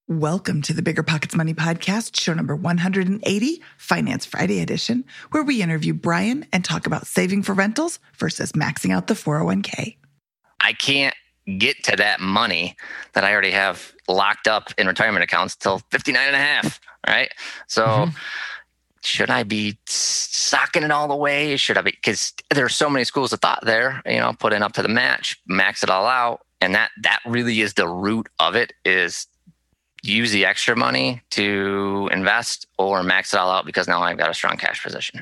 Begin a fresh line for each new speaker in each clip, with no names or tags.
Welcome to the Bigger Pockets Money Podcast, show number 180, Finance Friday edition, where we interview Brian and talk about saving for rentals versus maxing out the 401k.
I can't get to that money that I already have locked up in retirement accounts till 59 and a half, right? So should I be socking it all the way? Should I be, because there are so many schools of thought there, put in up to the match, max it all out. And that really is the root of it, is use the extra money to invest or max it all out because now I've got a strong cash position.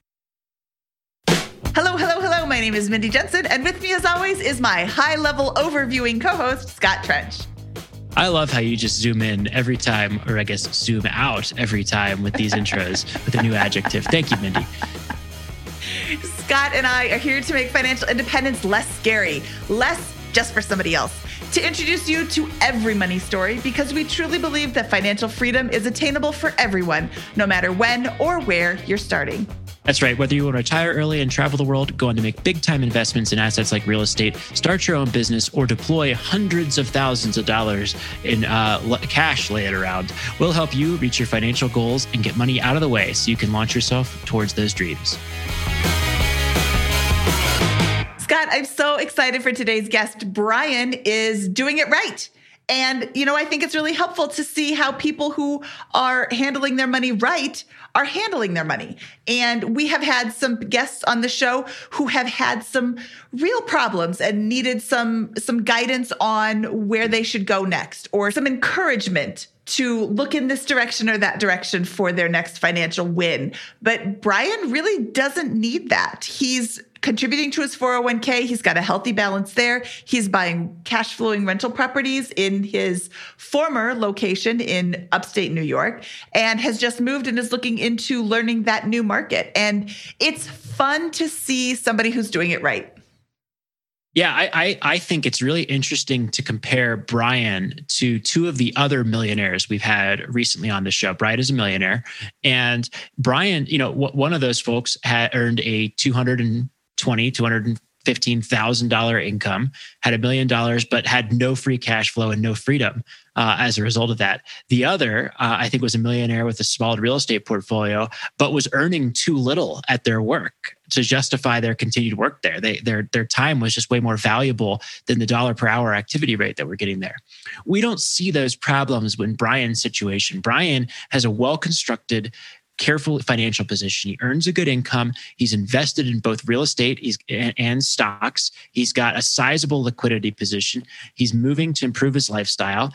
Hello. My name is Mindy Jensen, and with me as always is my high-level overviewing co-host, Scott Trench.
I love how you just zoom in every time, or I guess zoom out every time with these intros with a new adjective. Thank you, Mindy.
Scott and I are here to make financial independence less scary, less just for somebody else, to introduce you to every money story, because we truly believe that financial freedom is attainable for everyone, no matter when or where you're starting.
That's right. Whether you want to retire early and travel the world, go on to make big-time investments in assets like real estate, start your own business, or deploy hundreds of thousands of dollars in cash laying around, we'll help you reach your financial goals and get money out of the way so you can launch yourself towards those dreams.
Scott, I'm so excited for today's guest. Brian is doing it right. And, I think it's really helpful to see how people who are handling their money right are handling their money. And we have had some guests on the show who have had some real problems and needed some guidance on where they should go next, or some encouragement to look in this direction or that direction for their next financial win. But Brian really doesn't need that. He's contributing to his 401k. He's got a healthy balance there. He's buying cash flowing rental properties in his former location in upstate New York, and has just moved and is looking into learning that new market. And it's fun to see somebody who's doing it right.
Yeah, I think it's really interesting to compare Brian to two of the other millionaires we've had recently on the show. Brian is a millionaire, and Brian, one of those folks had earned a $215,000 income, had $1 million, but had no free cash flow and no freedom as a result of that. The other, I think, was a millionaire with a small real estate portfolio, but was earning too little at their work to justify their continued work there. Their time was just way more valuable than the dollar per hour activity rate that we're getting there. We don't see those problems in Brian's situation. Brian has a well-constructed, careful financial position. He earns a good income. He's invested in both real estate and stocks. He's got a sizable liquidity position. He's moving to improve his lifestyle.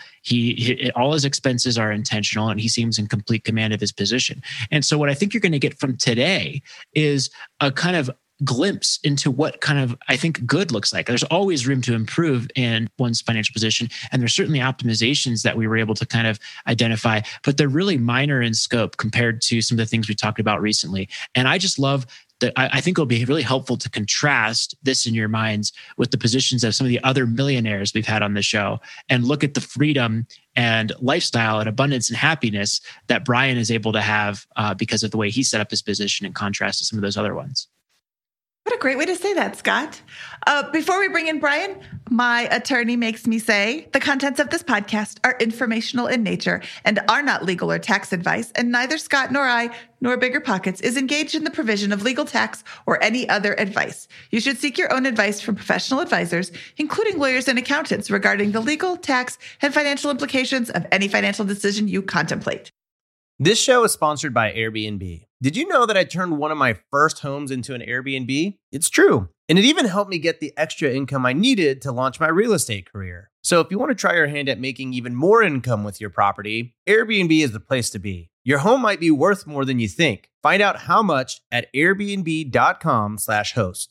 All his expenses are intentional, and he seems in complete command of his position. And so what I think you're going to get from today is a kind of glimpse into what kind of, I think, good looks like. There's always room to improve in one's financial position. And there's certainly optimizations that we were able to kind of identify, but they're really minor in scope compared to some of the things we talked about recently. And I just love that. I think it'll be really helpful to contrast this in your minds with the positions of some of the other millionaires we've had on the show, and look at the freedom and lifestyle and abundance and happiness that Brian is able to have because of the way he set up his position, in contrast to some of those other ones.
What a great way to say that, Scott. Before we bring in Brian, my attorney makes me say the contents of this podcast are informational in nature and are not legal or tax advice, and neither Scott nor I nor Bigger Pockets is engaged in the provision of legal, tax, or any other advice. You should seek your own advice from professional advisors, including lawyers and accountants, regarding the legal, tax, and financial implications of any financial decision you contemplate.
This show is sponsored by Airbnb. Did you know that I turned one of my first homes into an Airbnb? It's true. And it even helped me get the extra income I needed to launch my real estate career. So if you want to try your hand at making even more income with your property, Airbnb is the place to be. Your home might be worth more than you think. Find out how much at airbnb.com/host.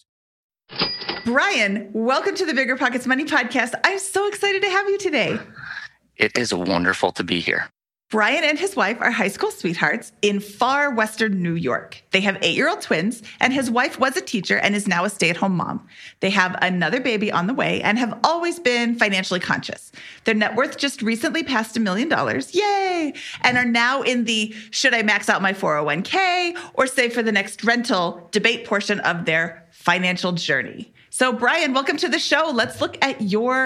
Brian, welcome to the Bigger Pockets Money Podcast. I'm so excited to have you today.
It is wonderful to be here.
Brian and his wife are high school sweethearts in far western New York. They have 8-year-old twins, and his wife was a teacher and is now a stay-at-home mom. They have another baby on the way and have always been financially conscious. Their net worth just recently passed $1 million, yay, and are now in the should I max out my 401k or save for the next rental debate portion of their financial journey. So Brian, welcome to the show. Let's look at your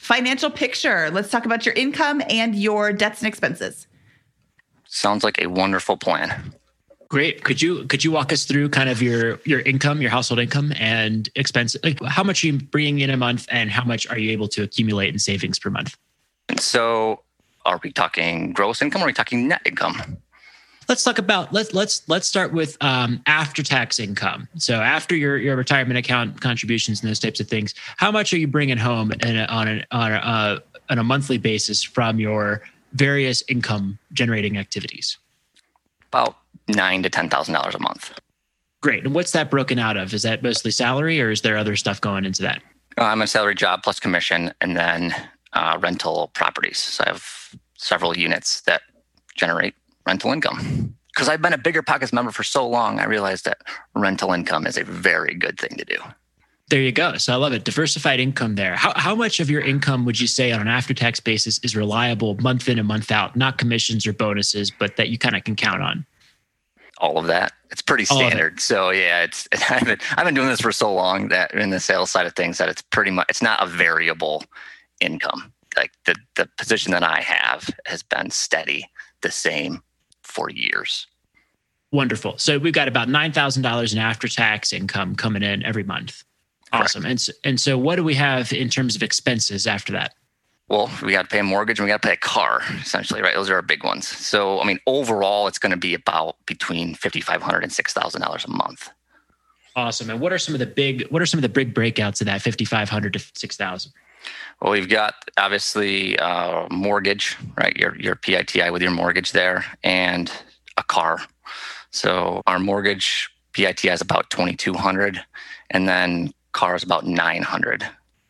financial picture. Let's talk about your income and your debts and expenses.
Sounds like a wonderful plan.
Great. Could you walk us through kind of your income, your household income and expenses? Like how much are you bringing in a month and how much are you able to accumulate in savings per month?
And so are we talking gross income or are we talking net income?
Let's talk about let's start with after-tax income. So after your retirement account contributions and those types of things, how much are you bringing home on a monthly basis from your various income generating activities?
About $9,000 to $10,000 a month.
Great. And what's that broken out of? Is that mostly salary, or is there other stuff going into that?
I'm a salary job plus commission, and then rental properties. So I have several units that generate rental income. Because I've been a Bigger Pockets member for so long, I realized that rental income is a very good thing to do.
There you go. So I love it. Diversified income there. How much of your income would you say on an after-tax basis is reliable month in and month out, not commissions or bonuses, but that you kind of can count on?
All of that. It's pretty standard. So yeah, I've been doing this for so long that in the sales side of things that it's not a variable income. Like the position that I have has been steady, the same for years.
Wonderful. So we've got about $9,000 in after-tax income coming in every month. Awesome. And so what do we have in terms of expenses after that?
Well, we got to pay a mortgage and we got to pay a car, essentially, right? Those are our big ones. So, I mean, overall, it's going to be about between $5,500 and $6,000 a month.
Awesome. And what are some of the big breakouts of that $5,500 to $6,000?
Well, we've got obviously mortgage, right? Your PITI with your mortgage there, and a car. So our mortgage PITI is about $2,200, and then car is about $900.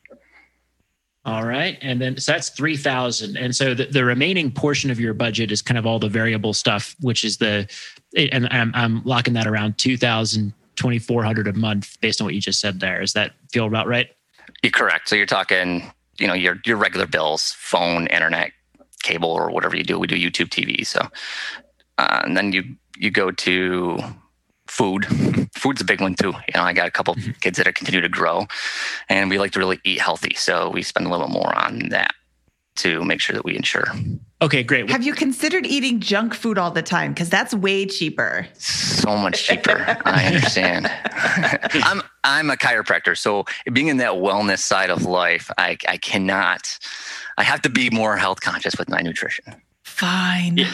All right. And then, so that's $3,000. And so the remaining portion of your budget is kind of all the variable stuff, which is and I'm locking that around $2,000, $2,400 a month based on what you just said there. Does that feel about right?
You're correct. So you're talking, your regular bills, phone, internet, cable, or whatever you do. We do YouTube TV. So, and then you go to food. Food's a big one too. I got a couple kids that continue to grow, and we like to really eat healthy. So we spend a little more on that to make sure that we ensure.
Okay, great.
Have you considered eating junk food all the time? Because that's way cheaper.
So much cheaper. I understand. I'm a chiropractor, so being in that wellness side of life, I have to be more health conscious with my nutrition.
Fine.
Yeah.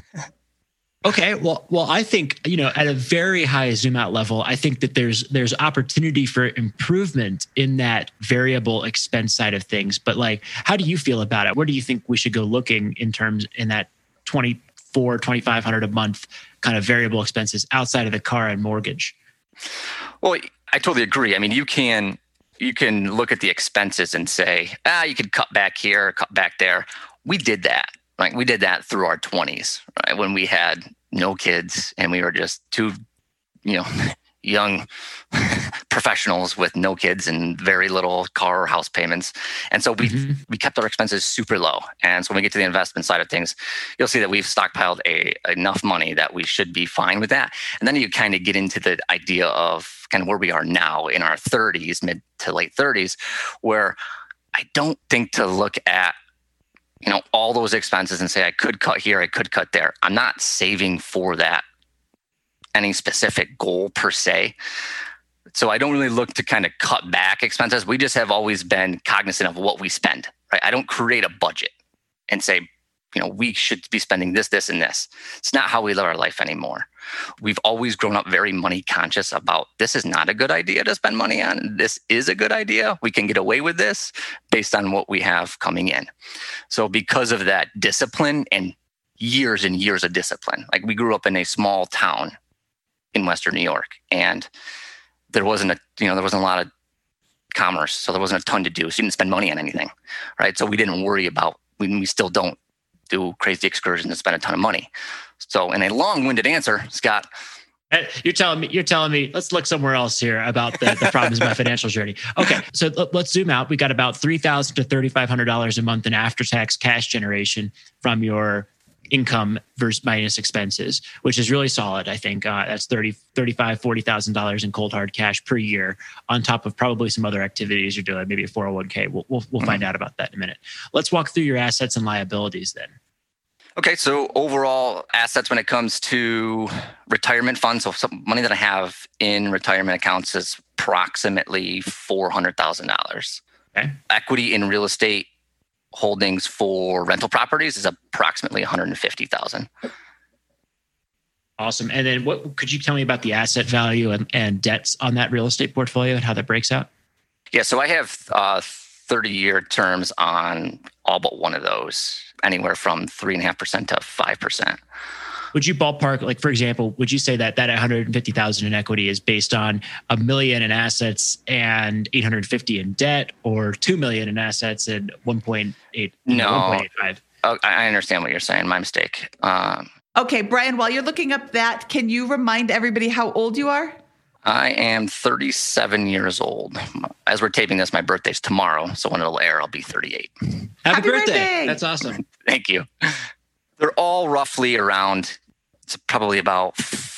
Okay. Well, I think, at a very high zoom out level, I think that there's opportunity for improvement in that variable expense side of things. But how do you feel about it? Where do you think we should go looking in that $2,500 a month kind of variable expenses outside of the car and mortgage?
Well, I totally agree. I mean, you can look at the expenses and say, you could cut back here, cut back there. We did that. Right? We did that through our 20s, right? When we had no kids and we were just two, young professionals with no kids and very little car or house payments. And so we kept our expenses super low. And so when we get to the investment side of things, you'll see that we've stockpiled enough money that we should be fine with that. And then you kind of get into the idea of kind of where we are now in our 30s, mid to late 30s, where I don't think to look at all those expenses and say, I could cut here, I could cut there. I'm not saving for that, any specific goal per se. So I don't really look to kind of cut back expenses. We just have always been cognizant of what we spend, right? I don't create a budget and say, we should be spending this, this, and this. It's not how we live our life anymore. We've always grown up very money conscious about this is not a good idea to spend money on. This is a good idea. We can get away with this based on what we have coming in. So because of that discipline and years of discipline, like we grew up in a small town in Western New York, and there wasn't a lot of commerce. So there wasn't a ton to do. So you didn't spend money on anything, right? So we didn't worry about, we still don't do crazy excursions and spend a ton of money. So in a long-winded answer, Scott,
you're telling me, let's look somewhere else here about the problems of my financial journey. Okay. So let's zoom out. We got about $3,000 to $3,500 a month in after-tax cash generation from your income versus minus expenses, which is really solid. I think that's $40,000 in cold hard cash per year on top of probably some other activities you're doing, maybe a 401k. We'll find out about that in a minute. Let's walk through your assets and liabilities then.
Okay, so overall assets when it comes to retirement funds, so some money that I have in retirement accounts is approximately $400,000.
Okay.
Equity in real estate holdings for rental properties is approximately $150,000.
Awesome. And then what could you tell me about the asset value and debts on that real estate portfolio and how that breaks out?
Yeah, so I have 30-year terms on all but one of those, anywhere from 3.5% to 5%.
Would you ballpark, like for example, would you say that $150,000 in equity is based on $1 million in assets and $850 in debt, or $2 million in assets and 1.8?
No,
1.85?
Oh, I understand what you're saying. My mistake.
Okay, Brian, while you're looking up that, can you remind everybody how old you are?
I am 37 years old. As we're taping this, my birthday's tomorrow. So when it'll air, I'll be 38.
Happy birthday.
birthday.
That's awesome.
Thank you. They're all roughly around, it's probably about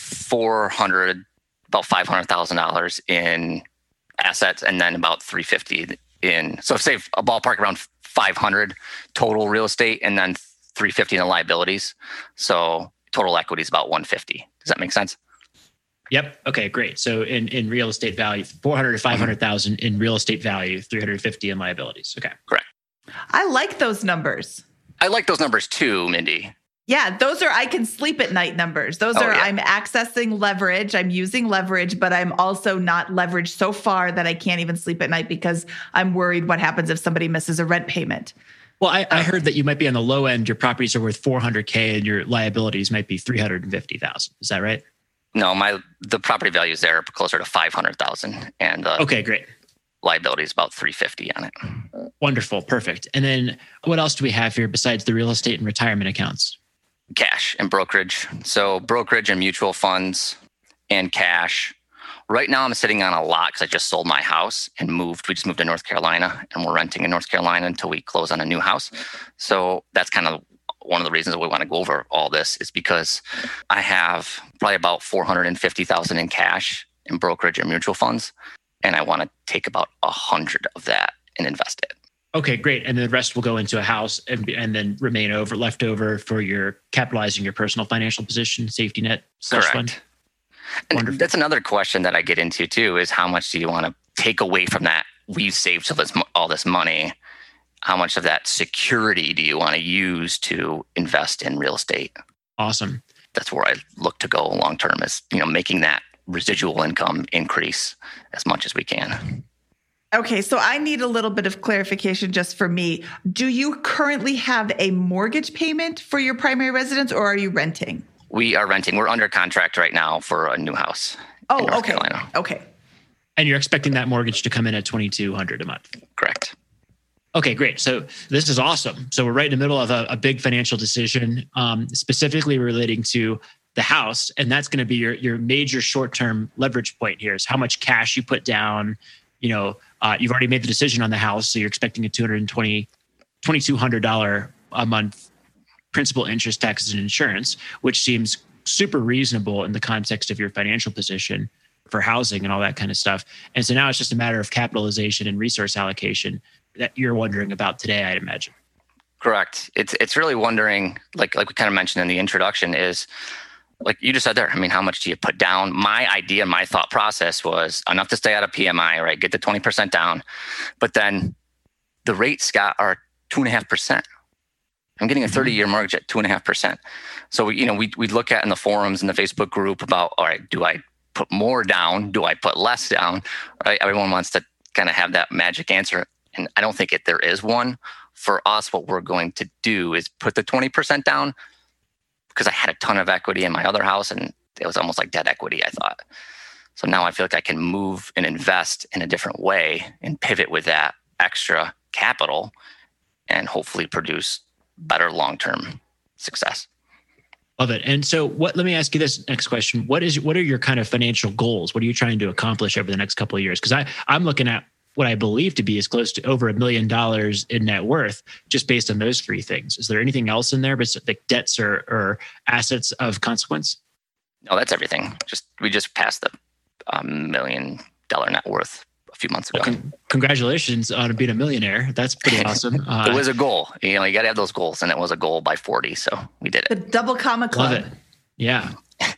$500,000 in assets, and then about $350 in, so say a ballpark around 500 total real estate, and then $350 in liabilities. So total equity is about 150. Does that make sense?
Yep. Okay, great. So in real estate value, 400 to 500,000 in real estate value, 350 in liabilities. Okay.
Correct.
I like those numbers.
I like those numbers too, Mindy.
Yeah, those are I can sleep at night numbers. Those are I'm accessing leverage, I'm using leverage, but I'm also not leveraged so far that I can't even sleep at night because I'm worried what happens if somebody misses a rent payment.
Well, I heard that you might be on the low end. Your properties are worth $400K and your liabilities might be $350,000. Is that right?
No, the property values there are closer to $500,000, and
okay, great.
Liability is about $350 on it.
Wonderful, perfect. And then what else do we have here besides the real estate and retirement accounts?
Cash and brokerage. So brokerage and mutual funds and cash. Right now I'm sitting on a lot because I just sold my house and moved. We just moved to North Carolina, and we're renting in North Carolina until we close on a new house. So that's kind of one of the reasons that we want to go over all this, is because I have probably about $450,000 in cash in brokerage and mutual funds, and I want to take about 100 of that and invest it.
Okay, great. And then the rest will go into a house and then remain left over for your capitalizing your personal financial position, safety net fund.
And that's another question that I get into too, is how much do you want to take away from that? We've saved all this money. How much of that security do you want to use to invest in real estate?
Awesome.
That's where I look to go long term, is making that residual income increase as much as we can.
Okay, so I need a little bit of clarification just for me. Do you currently have a mortgage payment for your primary residence, or are you renting?
We are renting. We're under contract right now for a new house.
Oh,
in North
okay.
Carolina.
Okay.
And you're expecting that mortgage to come in at $2,200 a month.
Correct.
Okay, great. So this is awesome. So we're right in the middle of a big financial decision, specifically relating to the house, and that's going to be your major short-term leverage point here. Is how much cash you put down. You've already made the decision on the house, so you're expecting a $2,200 a month principal, interest, taxes, and insurance, which seems super reasonable in the context of your financial position for housing and all that kind of stuff. And so now it's just a matter of capitalization and resource allocation that you're wondering about today, I'd imagine.
Correct. It's really wondering, like we kind of mentioned in the introduction, is like you just said there. I mean, how much do you put down? My idea, my thought process was enough to stay out of PMI, right? Get the 20% down. But then the rates, Scott, are 2.5%. I'm getting a 30-year mortgage at 2.5%. So, we look at in the forums and the Facebook group about, all right, do I put more down? Do I put less down? Right? Everyone wants to kind of have that magic answer. And I don't think there is one. For us, what we're going to do is put the 20% down, because I had a ton of equity in my other house and it was almost like debt equity, I thought. So now I feel like I can move and invest in a different way and pivot with that extra capital and hopefully produce better long-term success.
Love it. And so let me ask you this next question. What are your kind of financial goals? What are you trying to accomplish over the next couple of years? Because I'm looking at what I believe to be is close to over $1 million in net worth, just based on those three things. Is there anything else in there, but like debts or assets of consequence?
No, that's everything. We just passed the $1 million net worth a few months ago.
Well, congratulations on being a millionaire. That's pretty awesome.
It was a goal. You got to have those goals, and it was a goal by 40. So we did it.
The double comma club.
Love it. Yeah.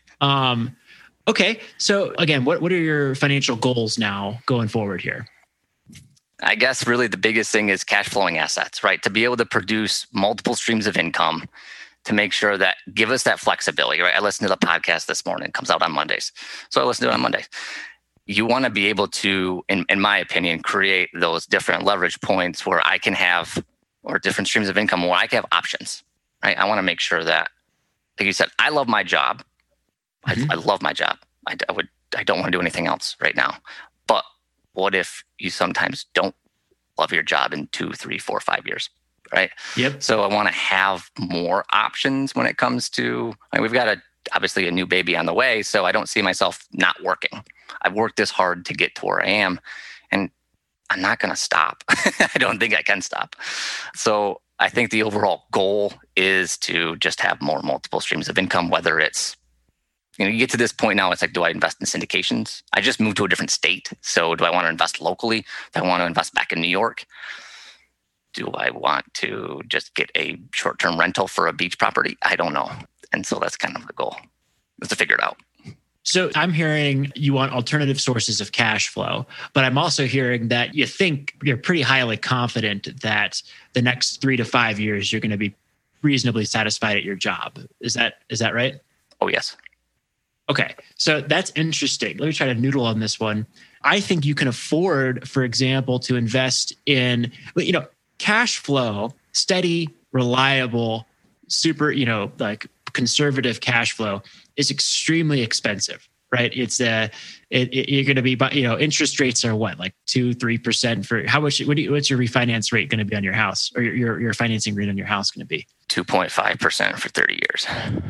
Okay. So again, what are your financial goals now going forward here?
I guess really the biggest thing is cash flowing assets, right? To be able to produce multiple streams of income, to make sure that give us that flexibility, right? I listened to the podcast this morning. It comes out on Mondays. So I listened to it on Mondays. You want to be able to, in my opinion, create those different leverage points where I can have, or different streams of income where I can have options, right? I want to make sure that, like you said, I love my job. I love my job. I don't want to do anything else right now. But what if you sometimes don't love your job in 2, 3, 4, 5 years, right?
Yep.
So I want to have more options when it comes to, we've got obviously a new baby on the way, so I don't see myself not working. I've worked this hard to get to where I am, and I'm not going to stop. I don't think I can stop. So I think the overall goal is to just have more multiple streams of income, whether it's, you get to this point now, it's like, do I invest in syndications? I just moved to a different state. So do I want to invest locally? Do I want to invest back in New York? Do I want to just get a short-term rental for a beach property? I don't know. And so that's kind of the goal, is to figure it out.
So I'm hearing you want alternative sources of cash flow, but I'm also hearing that you think you're pretty highly confident that the next 3 to 5 years, you're going to be reasonably satisfied at your job. Is that right?
Oh, yes.
Okay. So that's interesting. Let me try to noodle on this one. I think you can afford, for example, to invest in, cash flow, steady, reliable, super, like conservative cash flow is extremely expensive, right? It's you're going to be, interest rates are what, like 2-3% for how much? What's your refinance rate going to be on your house, or your financing rate on your house going to be?
2.5% for 30 years.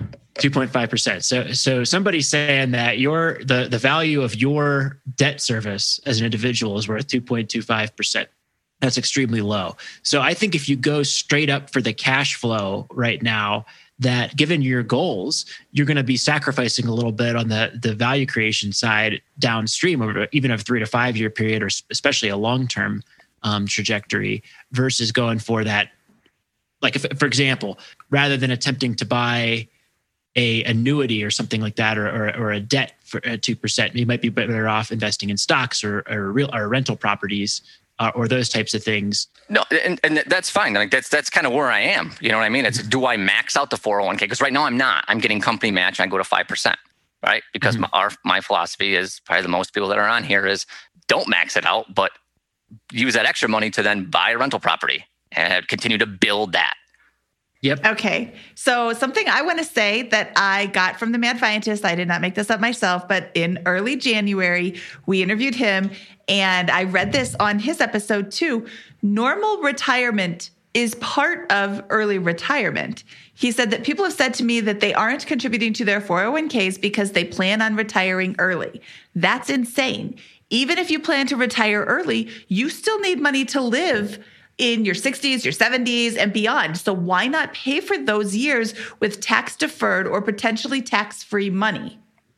2.5%. So somebody's saying that the value of your debt service as an individual is worth 2.25%. That's extremely low. So I think if you go straight up for the cash flow right now, that given your goals, you're going to be sacrificing a little bit on the value creation side downstream over even a 3 to 5 year period, or especially a long-term trajectory, versus going for that. Like if, for example, rather than attempting to buy a annuity or something like that, or a debt for 2%, you might be better off investing in stocks or rental properties, or those types of things. No,
and that's fine. Like that's kind of where I am. You know what I mean? It's, do I max out the 401k? Because right now I'm not. I'm getting company match and I go to 5%, right? Because my philosophy is, probably the most people that are on here, is don't max it out, but use that extra money to then buy a rental property and continue to build that.
Yep.
Okay. So something I want to say that I got from the Mad Fientist, I did not make this up myself, but in early January, we interviewed him and I read this on his episode too. Normal retirement is part of early retirement. He said that people have said to me that they aren't contributing to their 401ks because they plan on retiring early. That's insane. Even if you plan to retire early, you still need money to live in your 60s, your 70s, and beyond. So why not pay for those years with tax-deferred or potentially tax-free money?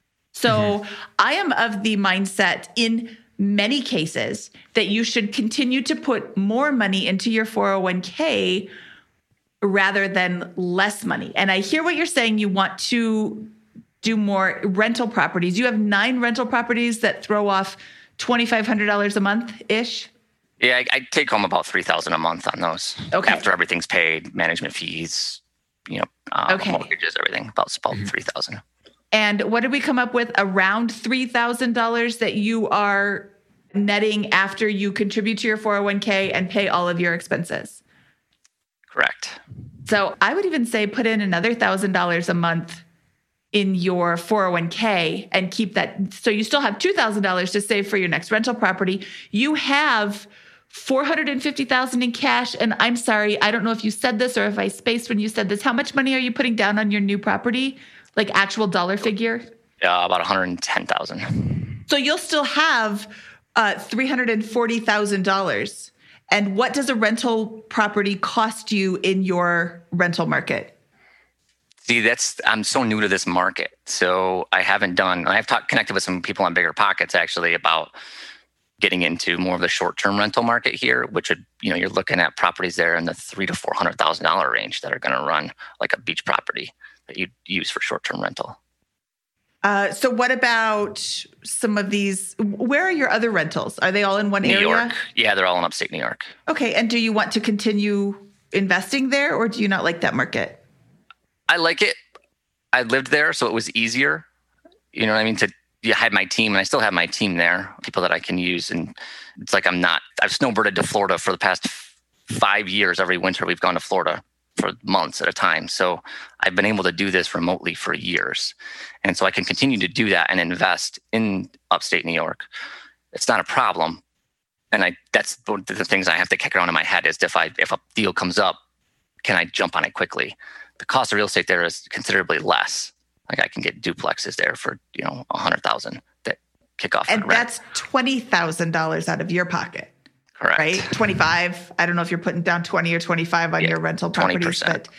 So I am of the mindset in many cases that you should continue to put more money into your 401k rather than less money. And I hear what you're saying. You want to do more rental properties. You have 9 rental properties that throw off $2,500 a month-ish.
Yeah, I take home about $3,000 a month on those.
Okay.
After everything's paid, management fees, mortgages, everything, about $3,000.
And what did we come up with? Around $3,000 that you are netting after you contribute to your 401k and pay all of your expenses.
Correct.
So I would even say put in another $1,000 a month in your 401k and keep that. So you still have $2,000 to save for your next rental property. You have $450,000 in cash. And I'm sorry, I don't know if you said this or if I spaced when you said this. How much money are you putting down on your new property? Like actual dollar figure?
About $110,000.
So you'll still have $340,000. And what does a rental property cost you in your rental market?
See, I'm so new to this market. So I've connected with some people on BiggerPockets actually about getting into more of the short-term rental market here, which would, you're looking at properties there in the $300,000 to $400,000 range that are going to run like a beach property that you'd use for short-term rental.
So what about some of these? Where are your other rentals? Are they all in one area?
New York. Yeah, they're all in upstate New York.
Okay. And do you want to continue investing there, or do you not like that market?
I like it. I lived there, so it was easier. You know what I mean? I had my team, and I still have my team there, people that I can use. And it's like I've snowbirded to Florida for the past 5 years. Every winter we've gone to Florida for months at a time. So I've been able to do this remotely for years. And so I can continue to do that and invest in upstate New York. It's not a problem. And that's the things I have to kick around in my head is if a deal comes up, can I jump on it quickly? The cost of real estate there is considerably less. Like I can get duplexes there for, $100,000 that kick off.
And that's $20,000 out of your pocket.
Correct.
Right? 25. I don't know if you're putting down 20 or 25 on your rental properties,
20%.
but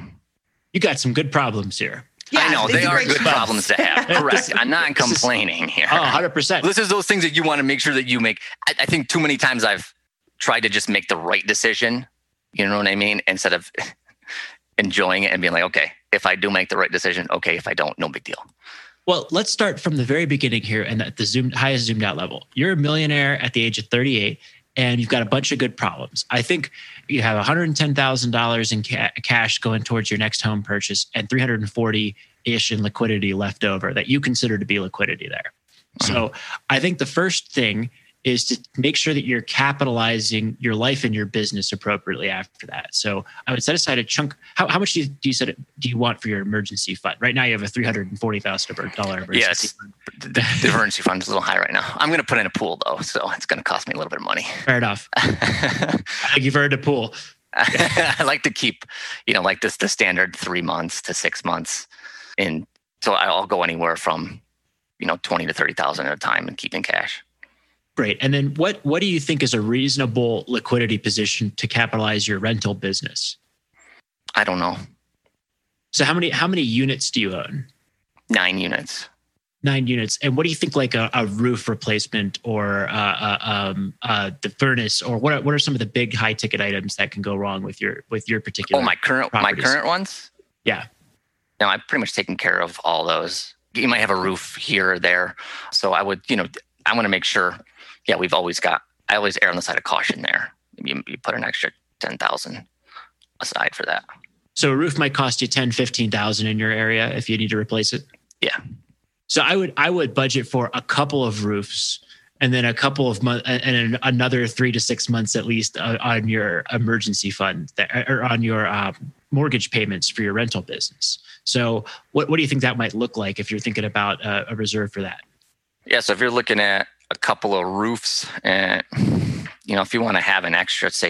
you got some good problems here.
Yeah,
I know they are good problems to have. Correct. I'm not complaining here.
Oh, 100%.
This is those things that you want to make sure that you make. I think too many times I've tried to just make the right decision. You know what I mean? Instead of enjoying it and being like, okay, if I do make the right decision, okay. If I don't, no big deal.
Well, let's start from the very beginning here and at the highest zoomed out level. You're a millionaire at the age of 38. And you've got a bunch of good problems. I think you have $110,000 in cash going towards your next home purchase and $340-ish in liquidity left over that you consider to be liquidity there. So I think the first thing is to make sure that you're capitalizing your life and your business appropriately after that. So I would set aside a chunk. How much do you want for your emergency fund? Right now you have a $340,000 emergency fund.
The emergency fund is a little high right now. I'm going to put in a pool though, so it's going to cost me a little bit of money.
Fair enough. I think you've earned a pool.
I like to keep, like the standard 3 months to 6 months. And so I'll go anywhere from, 20 to 30,000 at a time and keeping cash.
Great. And then what do you think is a reasonable liquidity position to capitalize your rental business?
I don't know.
So how many units do you own?
9 units.
9 units. And what do you think like a roof replacement or the furnace or what are some of the big high ticket items that can go wrong with your particular
my current ones?
Yeah.
No, I've pretty much taken care of all those. You might have a roof here or there. So I would, I want to make sure. Yeah, I always err on the side of caution there. You put an extra 10,000 aside for that.
So a roof might cost you 10,000-15,000 in your area if you need to replace it.
Yeah.
So I would budget for a couple of roofs and then a couple of months and another 3 to 6 months at least on your emergency fund or on your mortgage payments for your rental business. So what do you think that might look like if you're thinking about a reserve for that?
Yeah. So if you're looking at a couple of roofs and, if you want to have an extra, say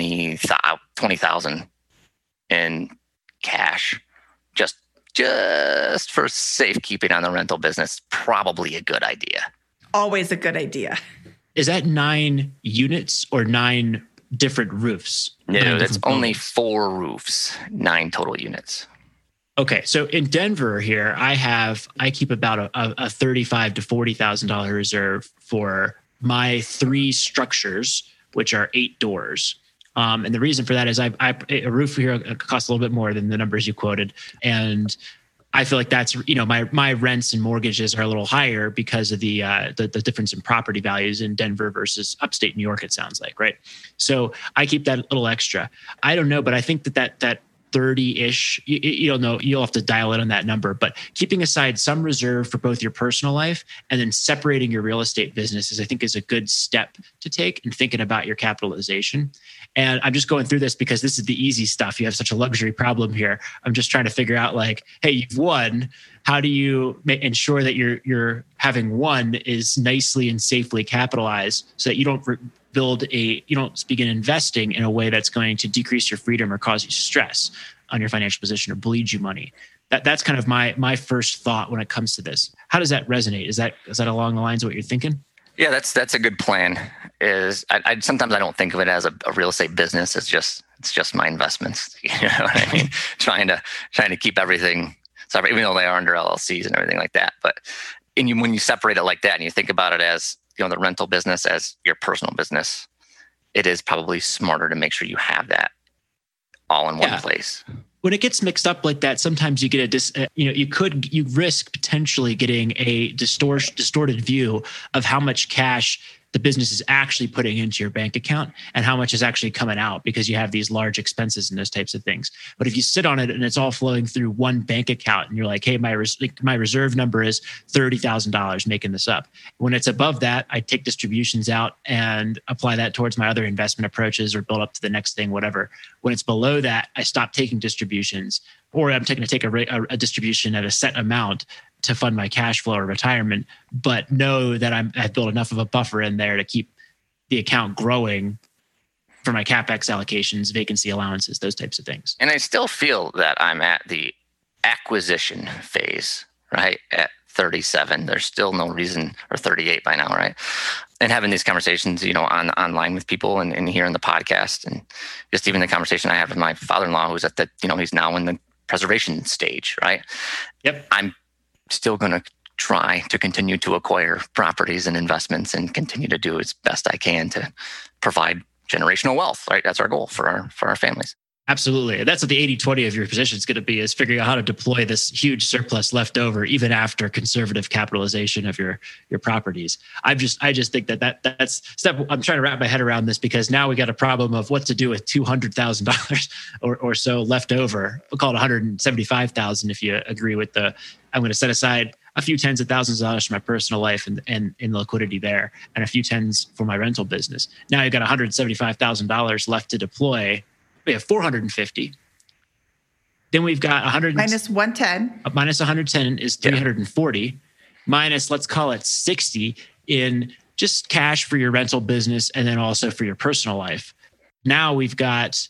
20,000 in cash, just for safekeeping on the rental business, probably a good idea.
Always a good idea.
Is that 9 units or 9 different roofs?
No, that's only 4 roofs, 9 total units.
Okay, so in Denver here, I keep about a $35,000 to $40,000 reserve for my 3 structures, which are 8 doors. And the reason for that is a roof here costs a little bit more than the numbers you quoted, and I feel like that's my rents and mortgages are a little higher because of the difference in property values in Denver versus upstate New York. It sounds like, right? So I keep that little extra. I don't know, but I think that 30-ish, you don't know, you'll have to dial in on that number, but keeping aside some reserve for both your personal life and then separating your real estate business I think is a good step to take in thinking about your capitalization. And I'm just going through this because this is the easy stuff. You have such a luxury problem here. I'm just trying to figure out like, hey, you've won. How do you ensure that you're having won is nicely and safely capitalized so that you don't you don't begin investing in a way that's going to decrease your freedom or cause you stress on your financial position or bleed you money. That's kind of my first thought when it comes to this. How does that resonate? Is that along the lines of what you're thinking?
Yeah, that's a good plan. I sometimes I don't think of it as a real estate business. It's just my investments. You know what I mean? trying to keep everything separate, even though they are under LLCs and everything like that. But when you separate it like that and you think about it as, you know, the rental business as your personal business, it is probably smarter to make sure you have that all in one place.
When it gets mixed up like that, sometimes you get you risk potentially getting a distorted view of how much cash the business is actually putting into your bank account and how much is actually coming out, because you have these large expenses and those types of things. But if you sit on it and it's all flowing through one bank account and you're like, hey, my reserve number is $30,000, making this up. When it's above that, I take distributions out and apply that towards my other investment approaches or build up to the next thing, whatever. When it's below that, I stop taking distributions, or I'm going to take a distribution at a set amount to fund my cash flow or retirement, but know that I've built enough of a buffer in there to keep the account growing for my CapEx allocations, vacancy allowances, those types of things.
And I still feel that I'm at the acquisition phase, right? At 37, there's still no reason, or 38 by now, right? And having these conversations, you know, online with people and here in the podcast, and just even the conversation I have with my father-in-law, who's at he's now in the preservation stage, right?
Yep.
I'm still going to try to continue to acquire properties and investments and continue to do as best I can to provide generational wealth, right? That's our goal for our families.
Absolutely. That's what the 80-20 of your position is going to be, is figuring out how to deploy this huge surplus left over, even after conservative capitalization of your properties. I just think that's step. I'm trying to wrap my head around this, because now we got a problem of what to do with $200,000 or so left over. We'll call it $175,000 if you agree with I'm going to set aside a few tens of thousands of dollars for my personal life and in liquidity there, and a few tens for my rental business. Now you've got $175,000 left to deploy. We have 450. Then we've got 100
minus 110.
Minus 110 is 340. Minus, let's call it 60 in just cash for your rental business and then also for your personal life. Now we've got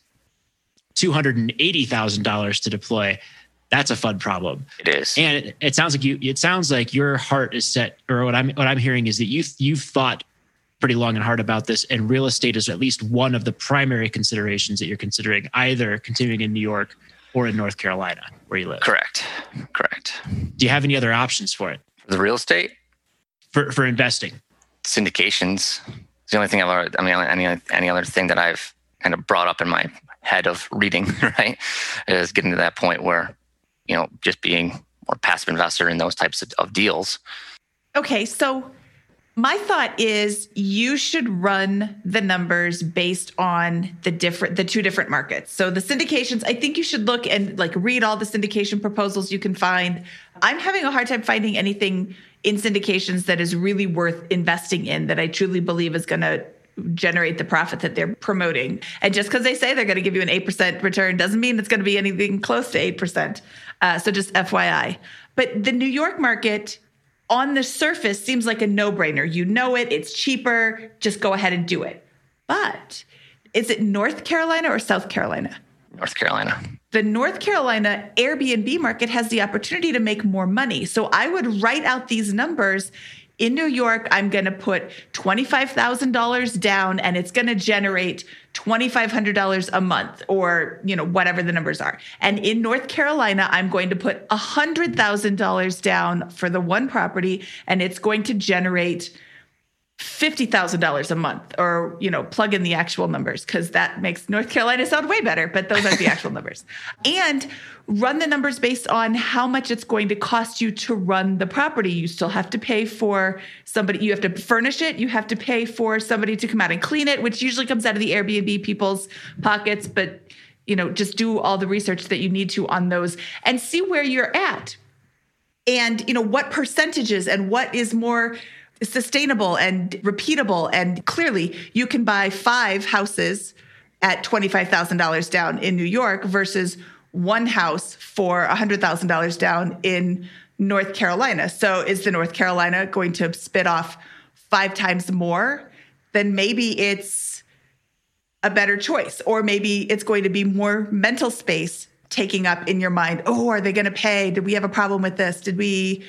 $280,000 to deploy. That's a fun problem.
It is.
And it sounds like your heart is set, or what I'm hearing is that you've thought pretty long and hard about this, and real estate is at least one of the primary considerations that you're considering, either continuing in New York or in North Carolina, where you live.
Correct.
Do you have any other options for it?
For the real estate?
For investing? Syndications.
It's the only thing any other thing that I've kind of brought up in my head of reading, right, is getting to that point where, you know, just being more passive investor in those types of deals.
Okay, so my thought is you should run the numbers based on the two different markets. So the syndications, I think you should look and read all the syndication proposals you can find. I'm having a hard time finding anything in syndications that is really worth investing in, that I truly believe is going to generate the profit that they're promoting. And just because they say they're going to give you an 8% return doesn't mean it's going to be anything close to 8%. So just FYI. But the New York market, on the surface, seems like a no-brainer. You know it. It's cheaper. Just go ahead and do it. But is it North Carolina or South Carolina?
North Carolina.
The North Carolina Airbnb market has the opportunity to make more money. So I would write out these numbers. In New York, I'm going to put $25,000 down, and it's going to generate $2,500 a month, or, you know, whatever the numbers are. And in North Carolina, I'm going to put $100,000 down for the one property, and it's going to generate $50,000 a month, or, you know, plug in the actual numbers, because that makes North Carolina sound way better, but those aren't the actual numbers. And run the numbers based on how much it's going to cost you to run the property. You still have to pay for somebody. You have to furnish it. You have to pay for somebody to come out and clean it, which usually comes out of the Airbnb people's pockets. But, you know, just do all the research that you need to on those and see where you're at. And, you know, what percentages and what is more sustainable and repeatable. And clearly you can buy 5 houses at $25,000 down in New York versus one house for $100,000 down in North Carolina. So is the North Carolina going to spit off 5 times more? Then maybe it's a better choice, or maybe it's going to be more mental space taking up in your mind. Oh, are they going to pay? Did we have a problem with this? Did we,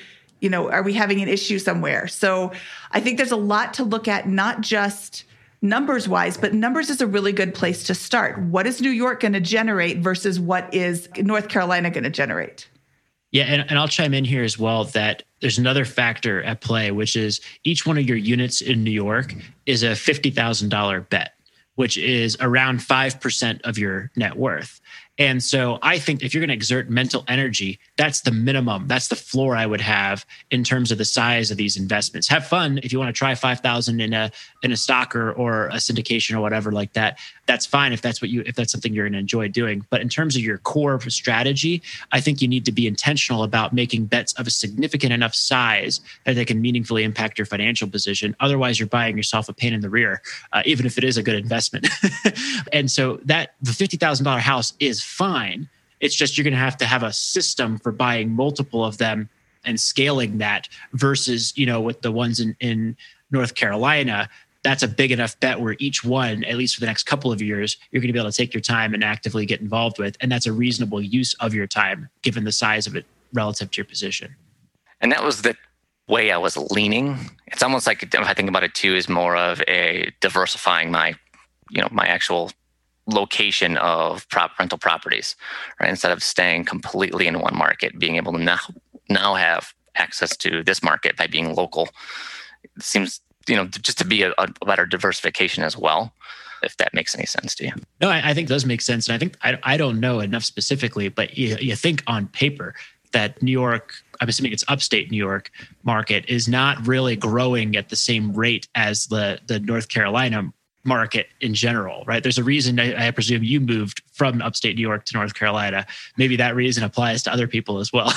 are we having an issue somewhere? So I think there's a lot to look at, not just numbers wise, but numbers is a really good place to start. What is New York going to generate versus what is North Carolina going to generate?
Yeah, and I'll chime in here as well that there's another factor at play, which is each one of your units in New York is a $50,000 bet, which is around 5% of your net worth. And so I think if you're going to exert mental energy, that's the minimum. That's the floor I would have in terms of the size of these investments. Have fun if you want to try 5,000 in a stock or a syndication or whatever like that. That's fine if that's something you're going to enjoy doing. But in terms of your core strategy, I think you need to be intentional about making bets of a significant enough size that they can meaningfully impact your financial position. Otherwise, you're buying yourself a pain in the rear, even if it is a good investment. And so the $50,000 house is fine. It's just you're going to have a system for buying multiple of them and scaling that versus, with the ones in North Carolina, that's a big enough bet where each one, at least for the next couple of years, you're going to be able to take your time and actively get involved with. And that's a reasonable use of your time, given the size of it relative to your position.
And that was the way I was leaning. It's almost like, if I think about it too, is more of a diversifying my actual location of rental properties, right? Instead of staying completely in one market, being able to now have access to this market by being local. It seems, just to be a better diversification as well, if that makes any sense to you.
No, I think it does make sense. And I think I don't know enough specifically, but you think on paper that New York, I'm assuming it's upstate New York market, is not really growing at the same rate as the North Carolina market in general, right? There's a reason I presume you moved from upstate New York to North Carolina. Maybe that reason applies to other people as well.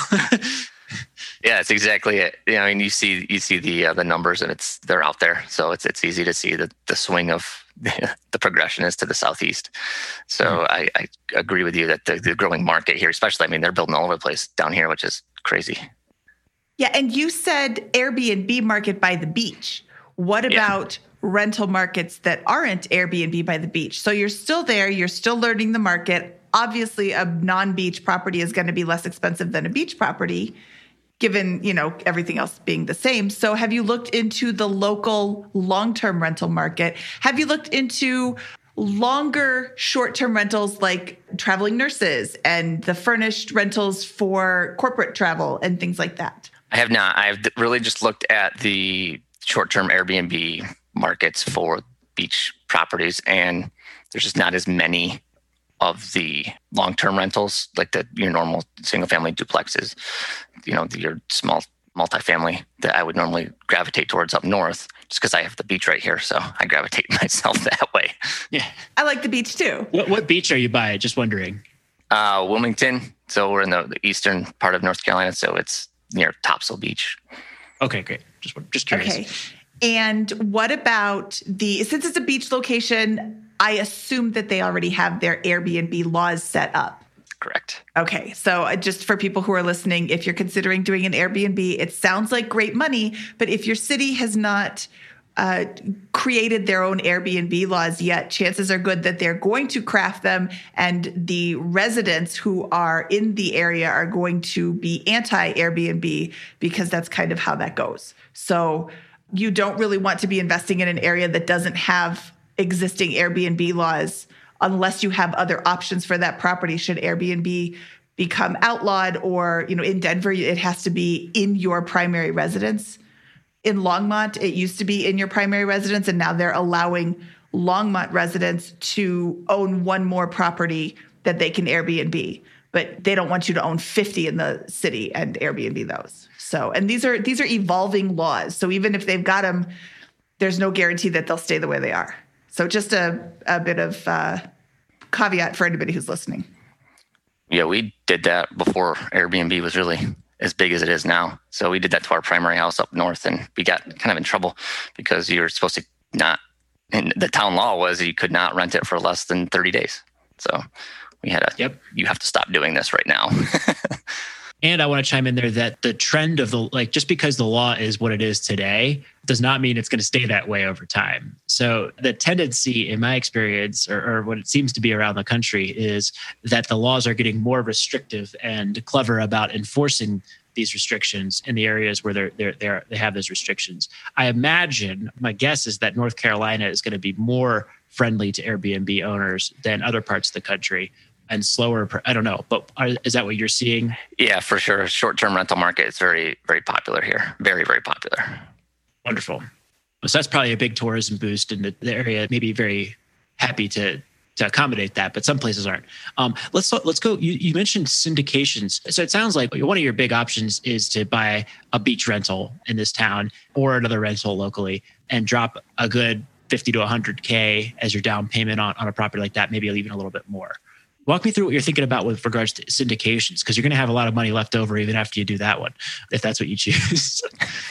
Yeah, it's exactly it. You see the numbers, and they're out there. So it's easy to see the swing of the progression is to the southeast. So I agree with you that the growing market here, especially, they're building all over the place down here, which is crazy.
Yeah, and you said Airbnb market by the beach. What about rental markets that aren't Airbnb by the beach? So you're still there, you're still learning the market. Obviously, a non-beach property is going to be less expensive than a beach property, given, everything else being the same. So have you looked into the local long-term rental market? Have you looked into longer short-term rentals like traveling nurses and the furnished rentals for corporate travel and things like that?
I have not. I've really just looked at the short-term Airbnb markets for beach properties, and there's just not as many of the long-term rentals like your normal single-family duplexes, your small multifamily that I would normally gravitate towards up north, just because I have the beach right here. So I gravitate myself that way.
Yeah,
I like the beach too.
What beach are you by? Just wondering.
Wilmington. So we're in the eastern part of North Carolina. So it's near Topsail Beach.
Okay, great. Just curious.
Okay. And what about since it's a beach location, I assume that they already have their Airbnb laws set up.
Correct.
Okay. So just for people who are listening, if you're considering doing an Airbnb, it sounds like great money, but if your city has not created their own Airbnb laws yet, chances are good that they're going to craft them, and the residents who are in the area are going to be anti-Airbnb, because that's kind of how that goes. So you don't really want to be investing in an area that doesn't have existing Airbnb laws unless you have other options for that property. Should Airbnb become outlawed, or, in Denver, it has to be in your primary residence. In Longmont, it used to be in your primary residence, and now they're allowing Longmont residents to own one more property that they can Airbnb, but they don't want you to own 50 in the city and Airbnb those. So, and these are evolving laws. So even if they've got them, there's no guarantee that they'll stay the way they are. So just a bit of caveat for anybody who's listening.
Yeah, we did that before Airbnb was really as big as it is now. So we did that to our primary house up north, and we got kind of in trouble because you were supposed to not, and the town law was you could not rent it for less than 30 days. So we had you have to stop doing this right now.
And I want to chime in there that the trend of just because the law is what it is today does not mean it's going to stay that way over time. So the tendency, in my experience, or what it seems to be around the country, is that the laws are getting more restrictive and clever about enforcing these restrictions in the areas where they have those restrictions. I imagine, my guess is that North Carolina is going to be more friendly to Airbnb owners than other parts of the country, and slower. I don't know, but is that what you're seeing?
Yeah, for sure. Short-term rental market is very, very popular here. Very, very popular.
Wonderful. So that's probably a big tourism boost in the area. Maybe very happy to accommodate that, but some places aren't. Let's go. You mentioned syndications. So it sounds like one of your big options is to buy a beach rental in this town or another rental locally and drop a good 50 to 100K as your down payment on a property like that, maybe even a little bit more. Walk me through what you're thinking about with regards to syndications, because you're going to have a lot of money left over even after you do that one, if that's what you choose.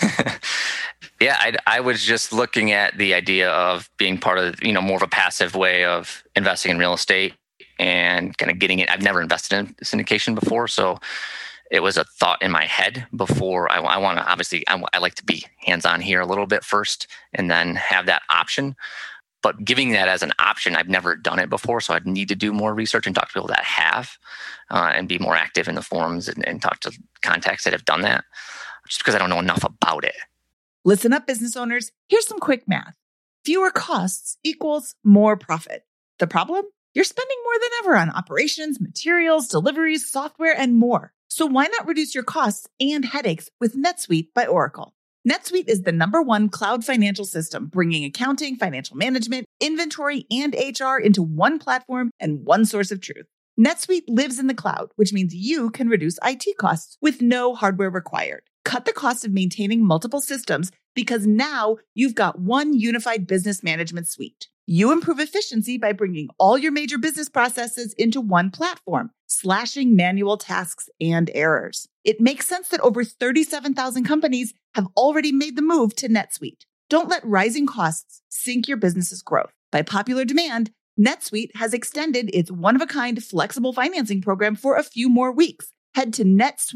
Yeah, I was just looking at the idea of being part of, more of a passive way of investing in real estate and kind of getting it. I've never invested in syndication before, so it was a thought in my head before. I want to, obviously, I like to be hands-on here a little bit first and then have that option. But giving that as an option, I've never done it before, so I'd need to do more research and talk to people that have and be more active in the forums and talk to contacts that have done that, just because I don't know enough about it.
Listen up, business owners. Here's some quick math. Fewer costs equals more profit. The problem? You're spending more than ever on operations, materials, deliveries, software, and more. So why not reduce your costs and headaches with NetSuite by Oracle? NetSuite is the #1 cloud financial system, bringing accounting, financial management, inventory, and HR into one platform and one source of truth. NetSuite lives in the cloud, which means you can reduce IT costs with no hardware required. Cut the cost of maintaining multiple systems because now you've got one unified business management suite. You improve efficiency by bringing all your major business processes into one platform, slashing manual tasks and errors. It makes sense that over 37,000 companies have already made the move to NetSuite. Don't let rising costs sink your business's growth. By popular demand, NetSuite has extended its one-of-a-kind flexible financing program for a few more weeks. Head to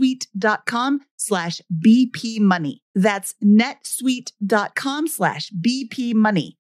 netsuite.com/BPmoney. That's netsuite.com/BPmoney.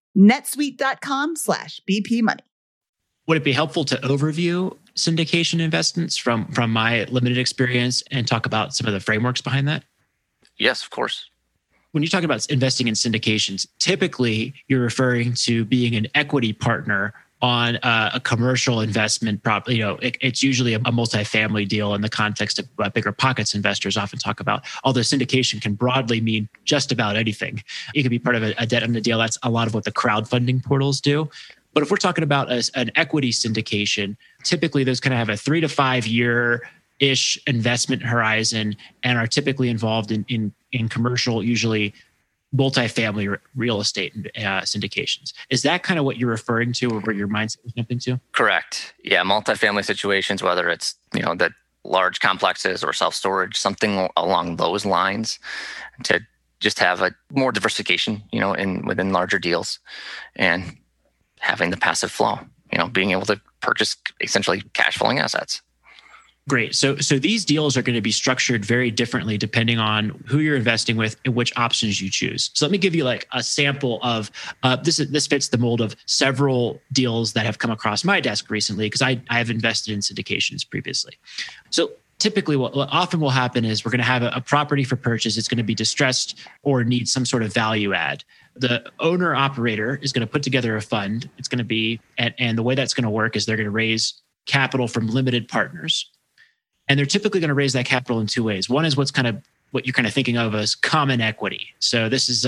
netsuite.com/BPmoney.
Would it be helpful to overview syndication investments from my limited experience and talk about some of the frameworks behind that?
Yes, of course.
When you're talking about investing in syndications, typically you're referring to being an equity partner on a commercial investment property. It's usually a multifamily deal in the context of what bigger pockets investors often talk about. Although syndication can broadly mean just about anything. It could be part of a debt on the deal. That's a lot of what the crowdfunding portals do. But if we're talking about an equity syndication, typically those kind of have a 3 to 5 year-ish investment horizon and are typically involved in commercial, usually multifamily real estate syndications. Is that kind of what you're referring to or where your mindset was jumping to?
Correct. Yeah, multifamily situations, whether it's, the large complexes or self-storage, something along those lines, to just have a more diversification, within larger deals and having the passive flow, being able to purchase essentially cash flowing assets.
Great. So these deals are going to be structured very differently depending on who you're investing with and which options you choose. So let me give you like a sample of this fits the mold of several deals that have come across my desk recently because I have invested in syndications previously. So typically what often will happen is we're going to have a property for purchase. It's going to be distressed or need some sort of value add. The owner operator is going to put together a fund. It's going to be, and the way that's going to work is they're going to raise capital from limited partners. And they're typically going to raise that capital in two ways. One is what you're kind of thinking of as common equity. So this is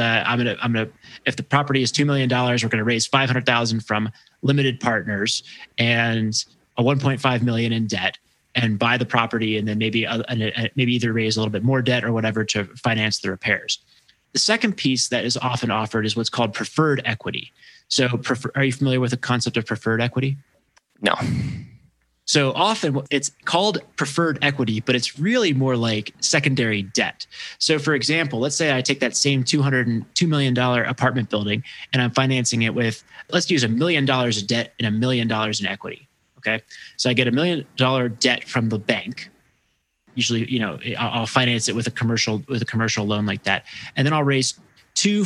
if the property is $2 million, we're going to raise $500,000 from limited partners and a $1.5 million in debt, and buy the property, and then maybe either raise a little bit more debt or whatever to finance the repairs. The second piece that is often offered is what's called preferred equity. So, are you familiar with the concept of preferred equity?
No.
So often it's called preferred equity, but it's really more like secondary debt. So for example, let's say I take that same $2 million apartment building and I'm financing it with, let's use $1 million of debt and $1 million in equity. Okay. So I get $1 million debt from the bank. Usually, I'll finance it with a commercial loan like that. And then I'll raise two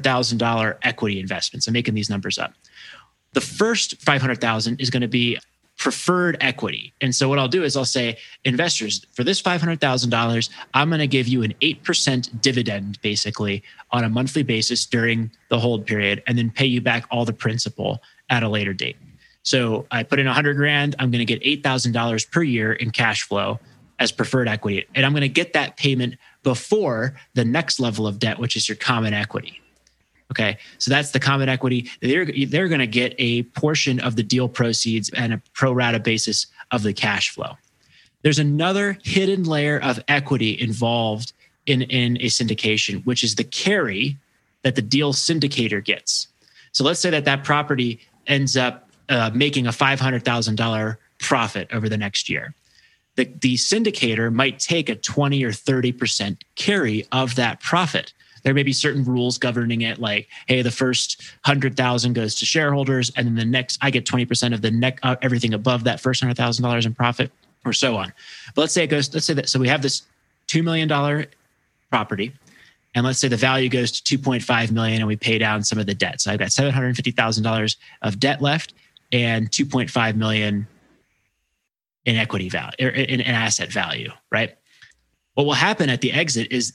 $500,000 equity investments. I'm making these numbers up. The first $500,000 is going to be preferred equity. And so what I'll do is I'll say, investors, for this $500,000, I'm going to give you an 8% dividend, basically, on a monthly basis during the hold period, and then pay you back all the principal at a later date. So I put in $100,000, I'm going to get $8,000 per year in cash flow as preferred equity. And I'm going to get that payment before the next level of debt, which is your common equity. Okay, so that's the common equity. They're going to get a portion of the deal proceeds and a pro rata basis of the cash flow. There's another hidden layer of equity involved in a syndication, which is the carry that the deal syndicator gets. So let's say that property ends up making a $500,000 profit over the next year. The syndicator might take a 20 or 30% carry of that profit. There may be certain rules governing it, like, hey, the first 100,000 goes to shareholders, and then the next, I get 20% of the everything above that first $100,000 in profit, or so on. But let's say that. So we have this $2 million property, and let's say the value goes to $2.5 million, and we pay down some of the debt. So I've got $750,000 of debt left, and $2.5 million in equity value, or in asset value, right? What will happen at the exit is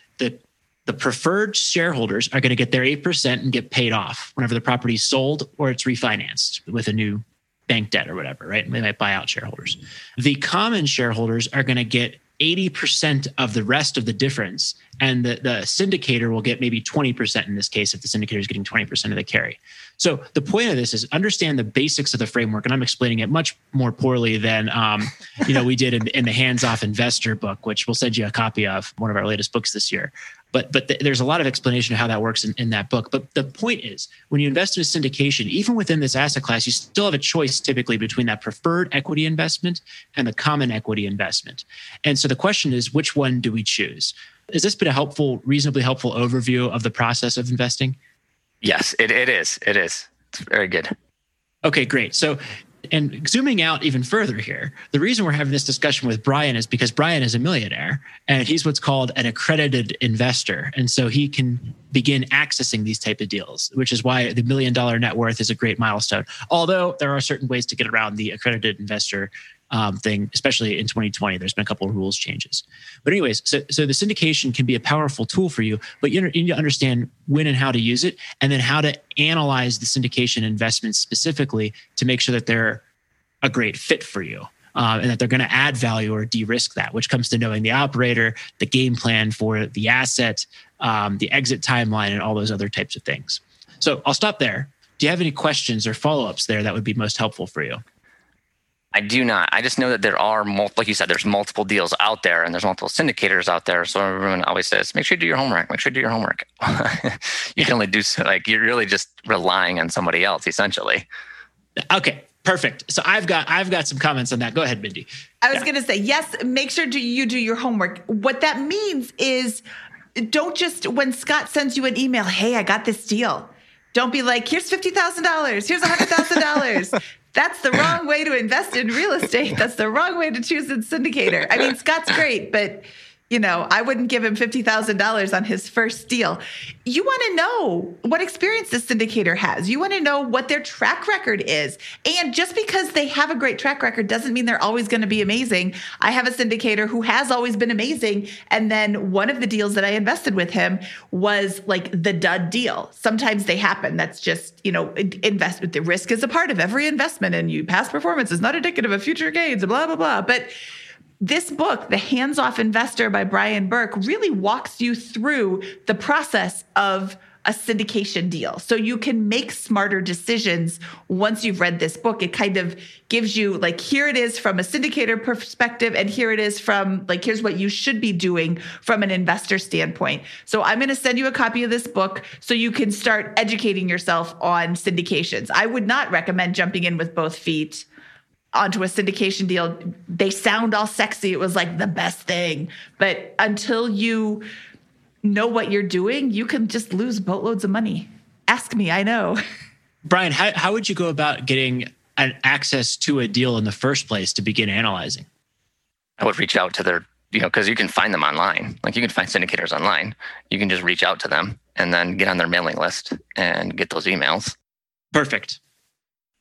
the preferred shareholders are going to get their 8% and get paid off whenever the property is sold or it's refinanced with a new bank debt or whatever, right? They might buy out shareholders. The common shareholders are going to get 80% of the rest of the difference, and the syndicator will get maybe 20% in this case if the syndicator is getting 20% of the carry. So the point of this is understand the basics of the framework, and I'm explaining it much more poorly than we did in the Hands-Off Investor book, which we'll send you a copy of, one of our latest books this year. But there's a lot of explanation of how that works in that book. But the point is, when you invest in a syndication, even within this asset class, you still have a choice typically between that preferred equity investment and the common equity investment. And so the question is, which one do we choose? Has this been a reasonably helpful overview of the process of investing?
Yes, it is. It is. It's very good.
Okay, great. So, and zooming out even further here, the reason we're having this discussion with Brian is because Brian is a millionaire and he's what's called an accredited investor. And so he can begin accessing these type of deals, which is why the $1 million net worth is a great milestone. Although there are certain ways to get around the accredited investor thing, especially in 2020. There's been a couple of rules changes. But anyways, so the syndication can be a powerful tool for you, but you need to understand when and how to use it, and then how to analyze the syndication investments specifically to make sure that they're a great fit for you. And that they're going to add value or de-risk that, which comes to knowing the operator, the game plan for the asset, the exit timeline, and all those other types of things. So I'll stop there. Do you have any questions or follow-ups there that would be most helpful for you?
I do not. I just know that there are, like you said, there's multiple deals out there and there's multiple syndicators out there. So everyone always says, make sure you do your homework. Make sure you do your homework. You can only do so, like, you're really just relying on somebody else, essentially.
Okay, perfect. So I've got some comments on that. Go ahead, Mindy.
I was going to say, yes, make sure you do your homework. What that means is don't just, when Scott sends you an email, hey, I got this deal. Don't be like, here's $50,000. Here's $100,000. That's the wrong way to invest in real estate. That's the wrong way to choose a syndicator. I mean, Scott's great, but I wouldn't give him $50,000 on his first deal. You want to know what experience the syndicator has. You want to know what their track record is. And just because they have a great track record doesn't mean they're always going to be amazing. I have a syndicator who has always been amazing. And then one of the deals that I invested with him was like the dud deal. Sometimes they happen. That's just, investment. The risk is a part of every investment, and past performance is not indicative of future gains, blah, blah, blah. But this book, The Hands-Off Investor by Brian Burke, really walks you through the process of a syndication deal. So you can make smarter decisions once you've read this book. It kind of gives you, like, here it is from a syndicator perspective, and here it is from, like, here's what you should be doing from an investor standpoint. So I'm going to send you a copy of this book so you can start educating yourself on syndications. I would not recommend jumping in with both feet onto a syndication deal. They sound all sexy. It was like the best thing. But until you know what you're doing, you can just lose boatloads of money. Ask me, I know.
Brian, how would you go about getting an access to a deal in the first place to begin analyzing?
I would reach out to their, because you can find them online. Like, you can find syndicators online. You can just reach out to them and then get on their mailing list and get those emails.
Perfect.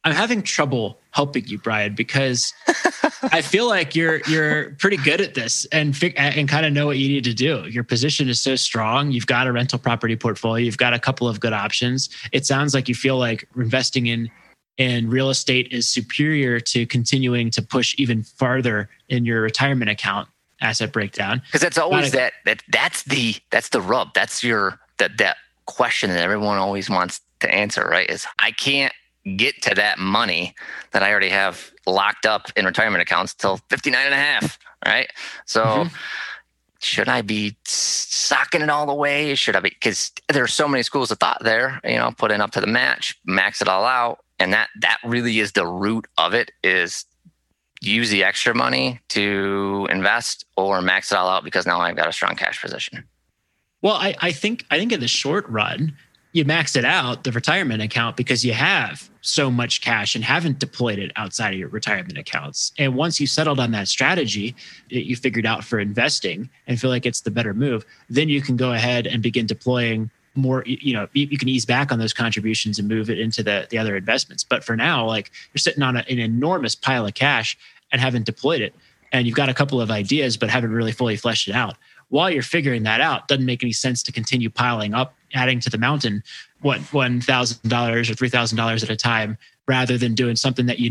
I'm having trouble helping you, Brian, because I feel like you're pretty good at this and kind of know what you need to do. Your position is so strong. You've got a rental property portfolio. You've got a couple of good options. It sounds like you feel like investing in real estate is superior to continuing to push even farther in your retirement account asset breakdown.
Because that's always that's the rub. That's that question that everyone always wants to answer, right? Is I can't get to that money that I already have locked up in retirement accounts till 59 and a half, right? So should I be socking it all the way? Should I be, because there are so many schools of thought there, put in up to the match, max it all out. And that really is the root of it, is use the extra money to invest or max it all out because now I've got a strong cash position.
Well, I think in the short run, you maxed it out, the retirement account, because you have so much cash and haven't deployed it outside of your retirement accounts. And once you settled on that strategy that you figured out for investing and feel like it's the better move, then you can go ahead and begin deploying more. You can ease back on those contributions and move it into the other investments. But for now, like, you're sitting on an enormous pile of cash and haven't deployed it. And you've got a couple of ideas, but haven't really fully fleshed it out. While you're figuring that out, doesn't make any sense to continue piling up, adding to the mountain, $1,000 or $3,000 at a time, rather than doing something that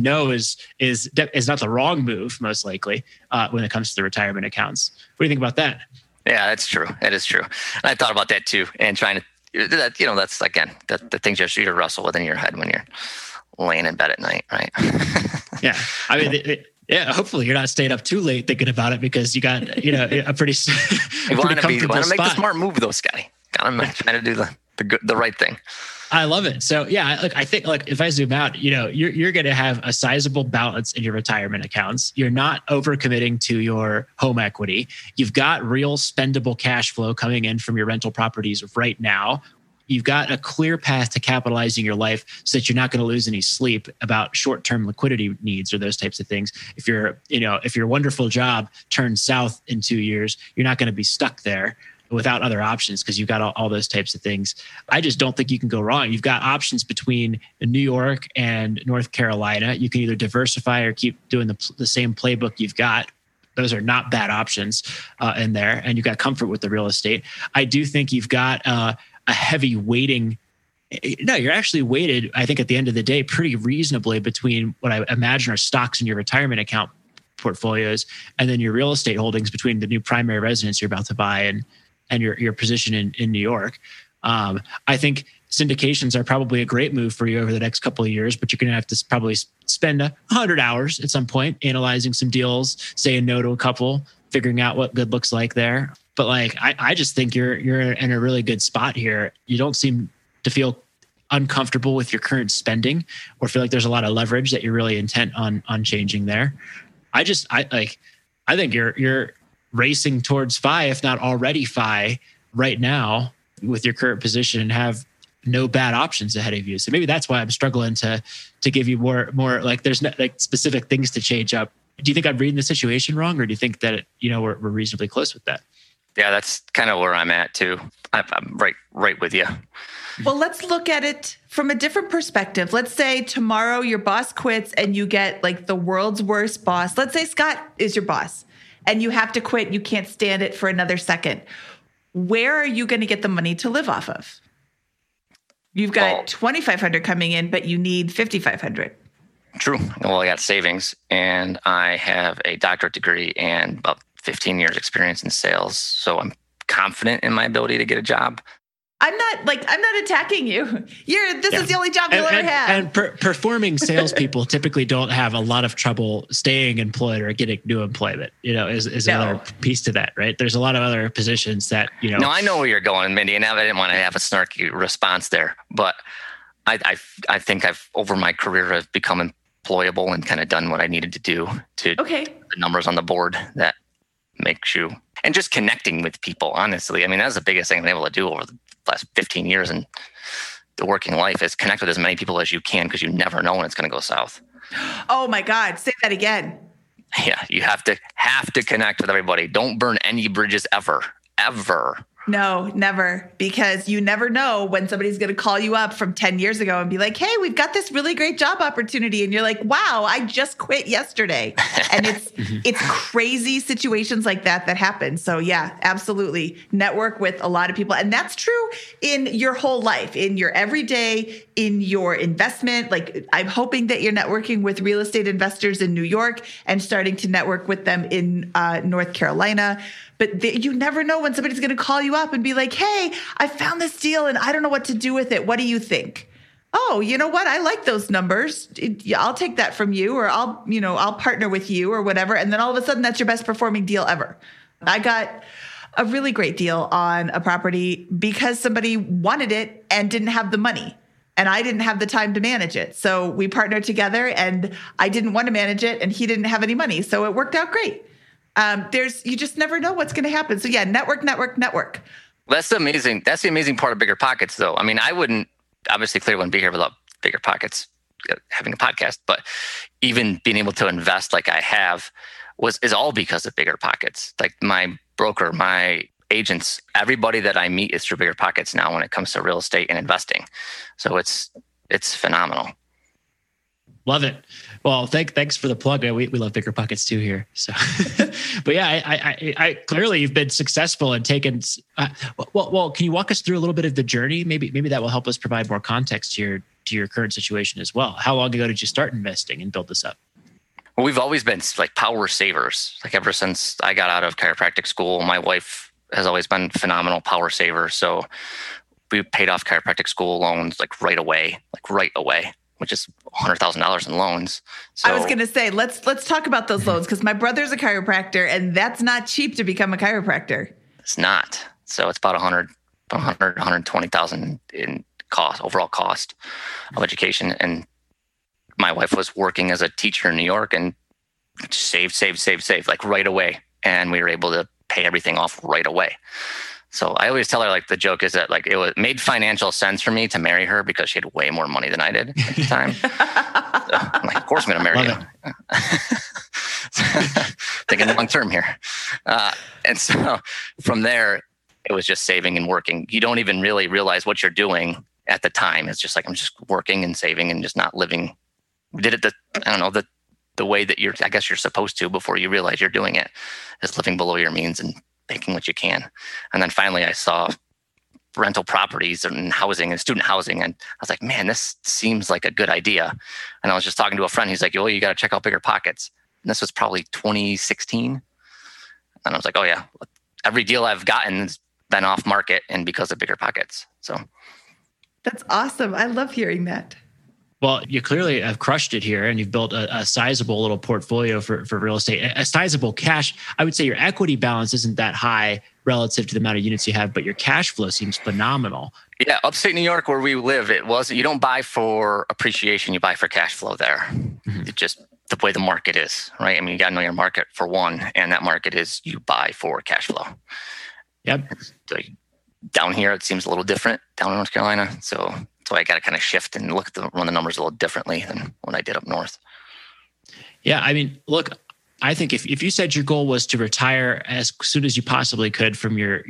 is not the wrong move, most likely, when it comes to the retirement accounts. What do you think about that?
Yeah, that's true. That is true. And I thought about that too, and trying to that's again the things you to wrestle with in your head when you're laying in bed at night, right?
Yeah, I mean. Yeah, hopefully you're not staying up too late thinking about it because you got a pretty
want to make
spot.
The smart move though, Scotty. Gotta try to do the right thing.
I love it. So yeah, I think if I zoom out, you're going to have a sizable balance in your retirement accounts. You're not overcommitting to your home equity. You've got real spendable cash flow coming in from your rental properties right now. You've got a clear path to capitalizing your life so that you're not going to lose any sleep about short-term liquidity needs or those types of things. If your wonderful job turns south in 2 years, you're not going to be stuck there without other options because you've got all those types of things. I just don't think you can go wrong. You've got options between New York and North Carolina. You can either diversify or keep doing the same playbook you've got. Those are not bad options in there. And you've got comfort with the real estate. I do think you've got a heavy weighting. No, you're actually weighted, I think, at the end of the day, pretty reasonably between what I imagine are stocks in your retirement account portfolios and then your real estate holdings between the new primary residence you're about to buy and your position in New York. I think syndications are probably a great move for you over the next couple of years, but you're going to have to probably spend 100 hours at some point analyzing some deals, saying no to a couple, figuring out what good looks like there. But I just think you're in a really good spot here. You don't seem to feel uncomfortable with your current spending or feel like there's a lot of leverage that you're really intent on changing there. I think you're racing towards FI, if not already FI, right now with your current position and have no bad options ahead of you. So maybe that's why I'm struggling to give you more like there's no, like specific things to change up. Do you think I'm reading the situation wrong, or do you think that we're reasonably close with that?
Yeah, that's kind of where I'm at too. I'm right with you.
Well, let's look at it from a different perspective. Let's say tomorrow your boss quits and you get like the world's worst boss. Let's say Scott is your boss and you have to quit. You can't stand it for another second. Where are you going to get the money to live off of? You've got $2,500 coming in, but you need $5,500.
True. Well, I got savings and I have a doctorate degree and about 15 years experience in sales. So I'm confident in my ability to get a job.
I'm not attacking you. This is the only job you'll ever have.
And performing salespeople typically don't have a lot of trouble staying employed or getting new employment. Is another piece to that, right? There's a lot of other positions that No,
I know where you're going, Mindy, and I didn't want to have a snarky response there, but I think I've over my career I've become employable and kind of done what I needed to do to put the numbers on the board that makes you, and just connecting with people. Honestly, I mean that's the biggest thing I've been able to do over the last 15 years in the working life is connect with as many people as you can because you never know when it's going to go south.
Oh my God. Say that again.
Yeah. You have to connect with everybody. Don't burn any bridges ever.
No, never. Because you never know when somebody's going to call you up from 10 years ago and be like, hey, we've got this really great job opportunity. And you're like, wow, I just quit yesterday. And it's crazy situations like that happen. So yeah, absolutely. Network with a lot of people. And that's true in your whole life, in your everyday, in your investment. Like, I'm hoping that you're networking with real estate investors in New York and starting to network with them in North Carolina. But you never know when somebody's going to call you up and be like, hey, I found this deal and I don't know what to do with it. What do you think? Oh, you know what? I like those numbers. I'll take that from you, or I'll partner with you or whatever. And then all of a sudden that's your best performing deal ever. I got a really great deal on a property because somebody wanted it and didn't have the money. And I didn't have the time to manage it. So we partnered together, and I didn't want to manage it and he didn't have any money. So it worked out great. You just never know what's going to happen. So yeah, network.
That's the amazing part of Bigger Pockets, though. I mean, I wouldn't be here without Bigger Pockets having a podcast, but even being able to invest like I have is all because of Bigger Pockets. Like my broker, my agents, everybody that I meet is through Bigger Pockets now when it comes to real estate and investing. So it's phenomenal.
Love it. Well, thanks for the plug. We love Bigger Pockets too here. So, but yeah, I clearly you've been successful and taken. Well, can you walk us through a little bit of the journey? Maybe that will help us provide more context to your current situation as well. How long ago did you start investing and build this up?
Well, we've always been like power savers. Like ever since I got out of chiropractic school, my wife has always been phenomenal power saver. So we paid off chiropractic school loans like right away, which is $100,000 in loans. So,
I was going to say, let's talk about those loans, because my brother's a chiropractor and that's not cheap to become a chiropractor.
It's not. So it's about $120,000 in overall cost of education. And my wife was working as a teacher in New York and saved like right away. And we were able to pay everything off right away. So I always tell her, like, the joke is that like it made financial sense for me to marry her because she had way more money than I did at the time. So I'm like, of course I'm going to marry you. Thinking long term here. And so from there, it was just saving and working. You don't even really realize what you're doing at the time. It's just like, I'm just working and saving and just not living. We did it the way that you're supposed to before you realize you're doing it, is living below your means and making what you can. And then finally I saw rental properties and housing and student housing. And I was like, man, this seems like a good idea. And I was just talking to a friend. He's like, well, you got to check out Bigger Pockets. And this was probably 2016. And I was like, oh yeah, every deal I've gotten has been off market and because of Bigger Pockets. So
that's awesome. I love hearing that.
Well, you clearly have crushed it here, and you've built a sizable little portfolio for real estate, a sizable cash. I would say your equity balance isn't that high relative to the amount of units you have, but your cash flow seems phenomenal.
Yeah, upstate New York where we live, you don't buy for appreciation, you buy for cash flow there. Mm-hmm. It's just the way the market is, right? I mean, you got to know your market for one, and that market is you buy for cash flow.
Yep.
So down here, it seems a little different down in North Carolina. So I got to kind of shift and run the numbers a little differently than when I did up north.
Yeah, I mean, look, I think if you said your goal was to retire as soon as you possibly could from your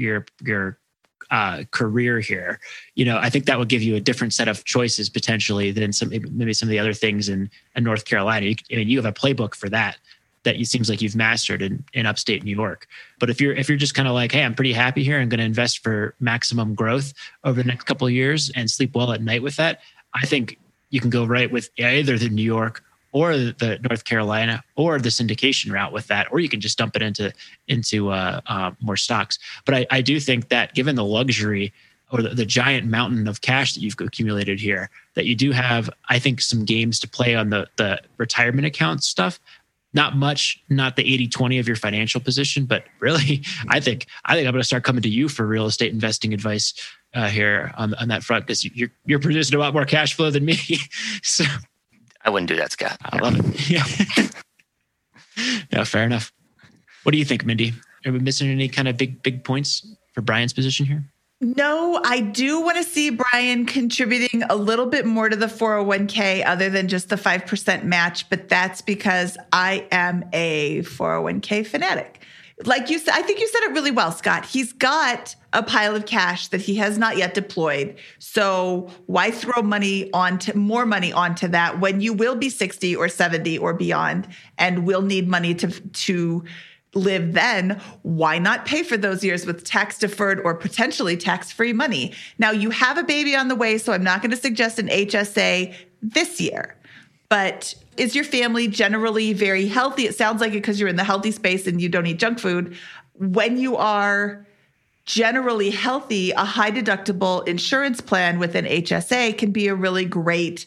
career here, I think that would give you a different set of choices potentially than maybe some of the other things in North Carolina. You have a playbook for that it seems like you've mastered in upstate New York. But if you're just kind of like, hey, I'm pretty happy here, I'm going to invest for maximum growth over the next couple of years and sleep well at night with that, I think you can go right with either the New York or the North Carolina or the syndication route with that, or you can just dump it into more stocks. But I do think that given the luxury or the giant mountain of cash that you've accumulated here, that you do have, I think, some games to play on the retirement account stuff. Not much, not the 80-20 of your financial position, but really, I think I'm going to start coming to you for real estate investing advice here on that front, because you're producing a lot more cash flow than me. So
I wouldn't do that, Scott.
I love it. Yeah. Yeah, fair enough. What do you think, Mindy? Are we missing any kind of big points for Brian's position here?
No, I do want to see Brian contributing a little bit more to the 401k other than just the 5% match, but that's because I am a 401k fanatic. like you said, I think you said it really well, Scott. He's got a pile of cash that he has not yet deployed. So why throw more money onto that when you will be 60 or 70 or beyond and will need money to live then? Why not pay for those years with tax deferred or potentially tax-free money? Now you have a baby on the way, so I'm not going to suggest an HSA this year. But is your family generally very healthy? It sounds like it because you're in the healthy space and you don't eat junk food. When you are generally healthy, a high deductible insurance plan with an HSA can be a really great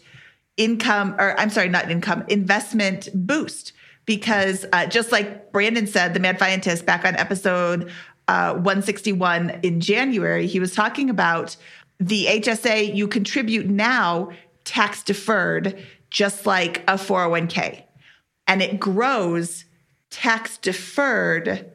investment boost. Because just like Brandon said, the Mad Fientist, back on episode 161 in January, he was talking about the HSA you contribute now tax deferred, just like a 401k. And it grows tax deferred,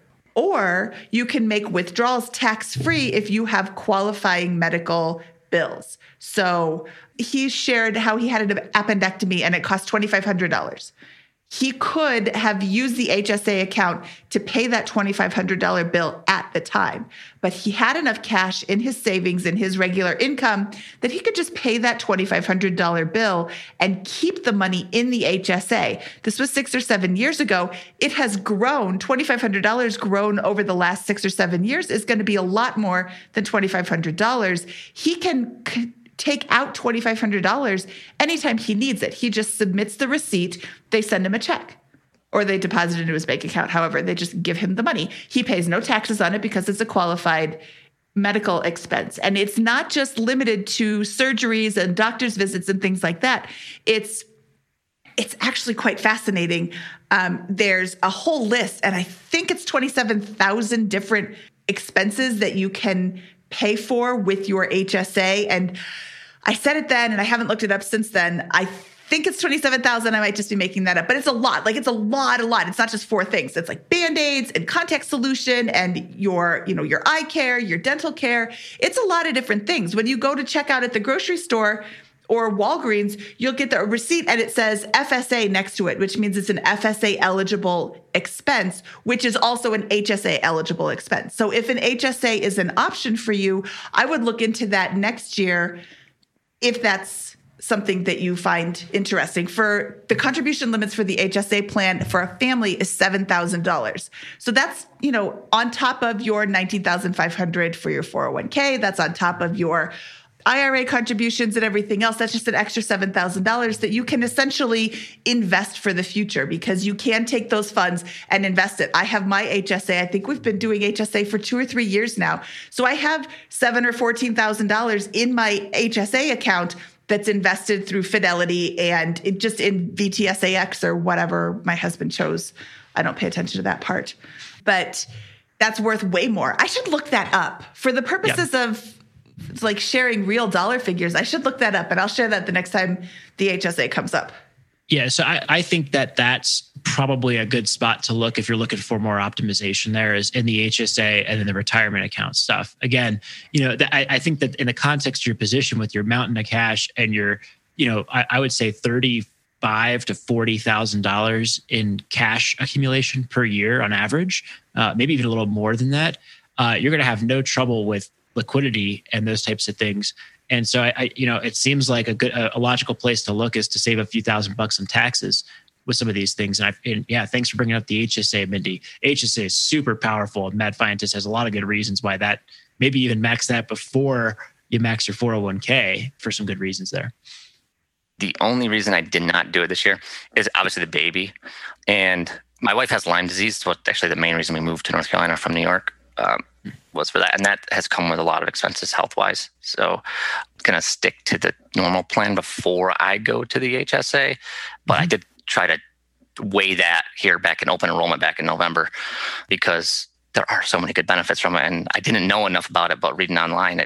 or you can make withdrawals tax free if you have qualifying medical bills. So he shared how he had an appendectomy and it cost $2,500. He could have used the HSA account to pay that $2,500 bill at the time, but he had enough cash in his savings and his regular income that he could just pay that $2,500 bill and keep the money in the HSA. This was 6 or 7 years ago. It has grown. $2,500 grown over the last 6 or 7 years is going to be a lot more than $2,500. He can take out $2,500 anytime he needs it. He just submits the receipt. They send him a check or they deposit it into his bank account. However, they just give him the money. He pays no taxes on it because it's a qualified medical expense. And it's not just limited to surgeries and doctor's visits and things like that. It's actually quite fascinating. There's a whole list, and I think it's 27,000 different expenses that you can pay for with your HSA. And I said it then, and I haven't looked it up since then. I think it's 27,000. I might just be making that up, but it's a lot. Like it's a lot. It's not just 4 things. It's like Band-Aids and contact solution and your eye care, your dental care. It's a lot of different things. When you go to check out at the grocery store or Walgreens, you'll get the receipt and it says FSA next to it, which means it's an FSA eligible expense, which is also an HSA eligible expense. So if an HSA is an option for you, I would look into that next year if that's something that you find interesting. For the contribution limits for the HSA plan for a family is $7,000. So that's, on top of your $19,500 for your 401k, that's on top of your IRA contributions and everything else. That's just an extra $7,000 that you can essentially invest for the future because you can take those funds and invest it. I have my HSA. I think we've been doing HSA for 2 or 3 years now. So I have $7,000 or $14,000 in my HSA account that's invested through Fidelity and just in VTSAX or whatever my husband chose. I don't pay attention to that part, but that's worth way more. I should look that up for the purposes of like sharing real dollar figures. I should look that up, and I'll share that the next time the HSA comes up.
Yeah, so I think that's probably a good spot to look if you're looking for more optimization there is in the HSA and in the retirement account stuff. Again, I think that in the context of your position with your mountain of cash and your, I would say $35,000 to $40,000 in cash accumulation per year on average, maybe even a little more than that, you're going to have no trouble with liquidity and those types of things. And so it seems like a logical place to look is to save a few $1,000s in taxes with some of these things. And thanks for bringing up the HSA, Mindy. HSA is super powerful. Mad Fientist has a lot of good reasons why that, maybe even max that before you max your 401k for some good reasons there.
The only reason I did not do it this year is obviously the baby. And my wife has Lyme disease. So actually the main reason we moved to North Carolina from New York was for that. And that has come with a lot of expenses health-wise. So I'm going to stick to the normal plan before I go to the HSA. But I did try to weigh that here back in open enrollment back in November because there are so many good benefits from it. And I didn't know enough about it, but reading online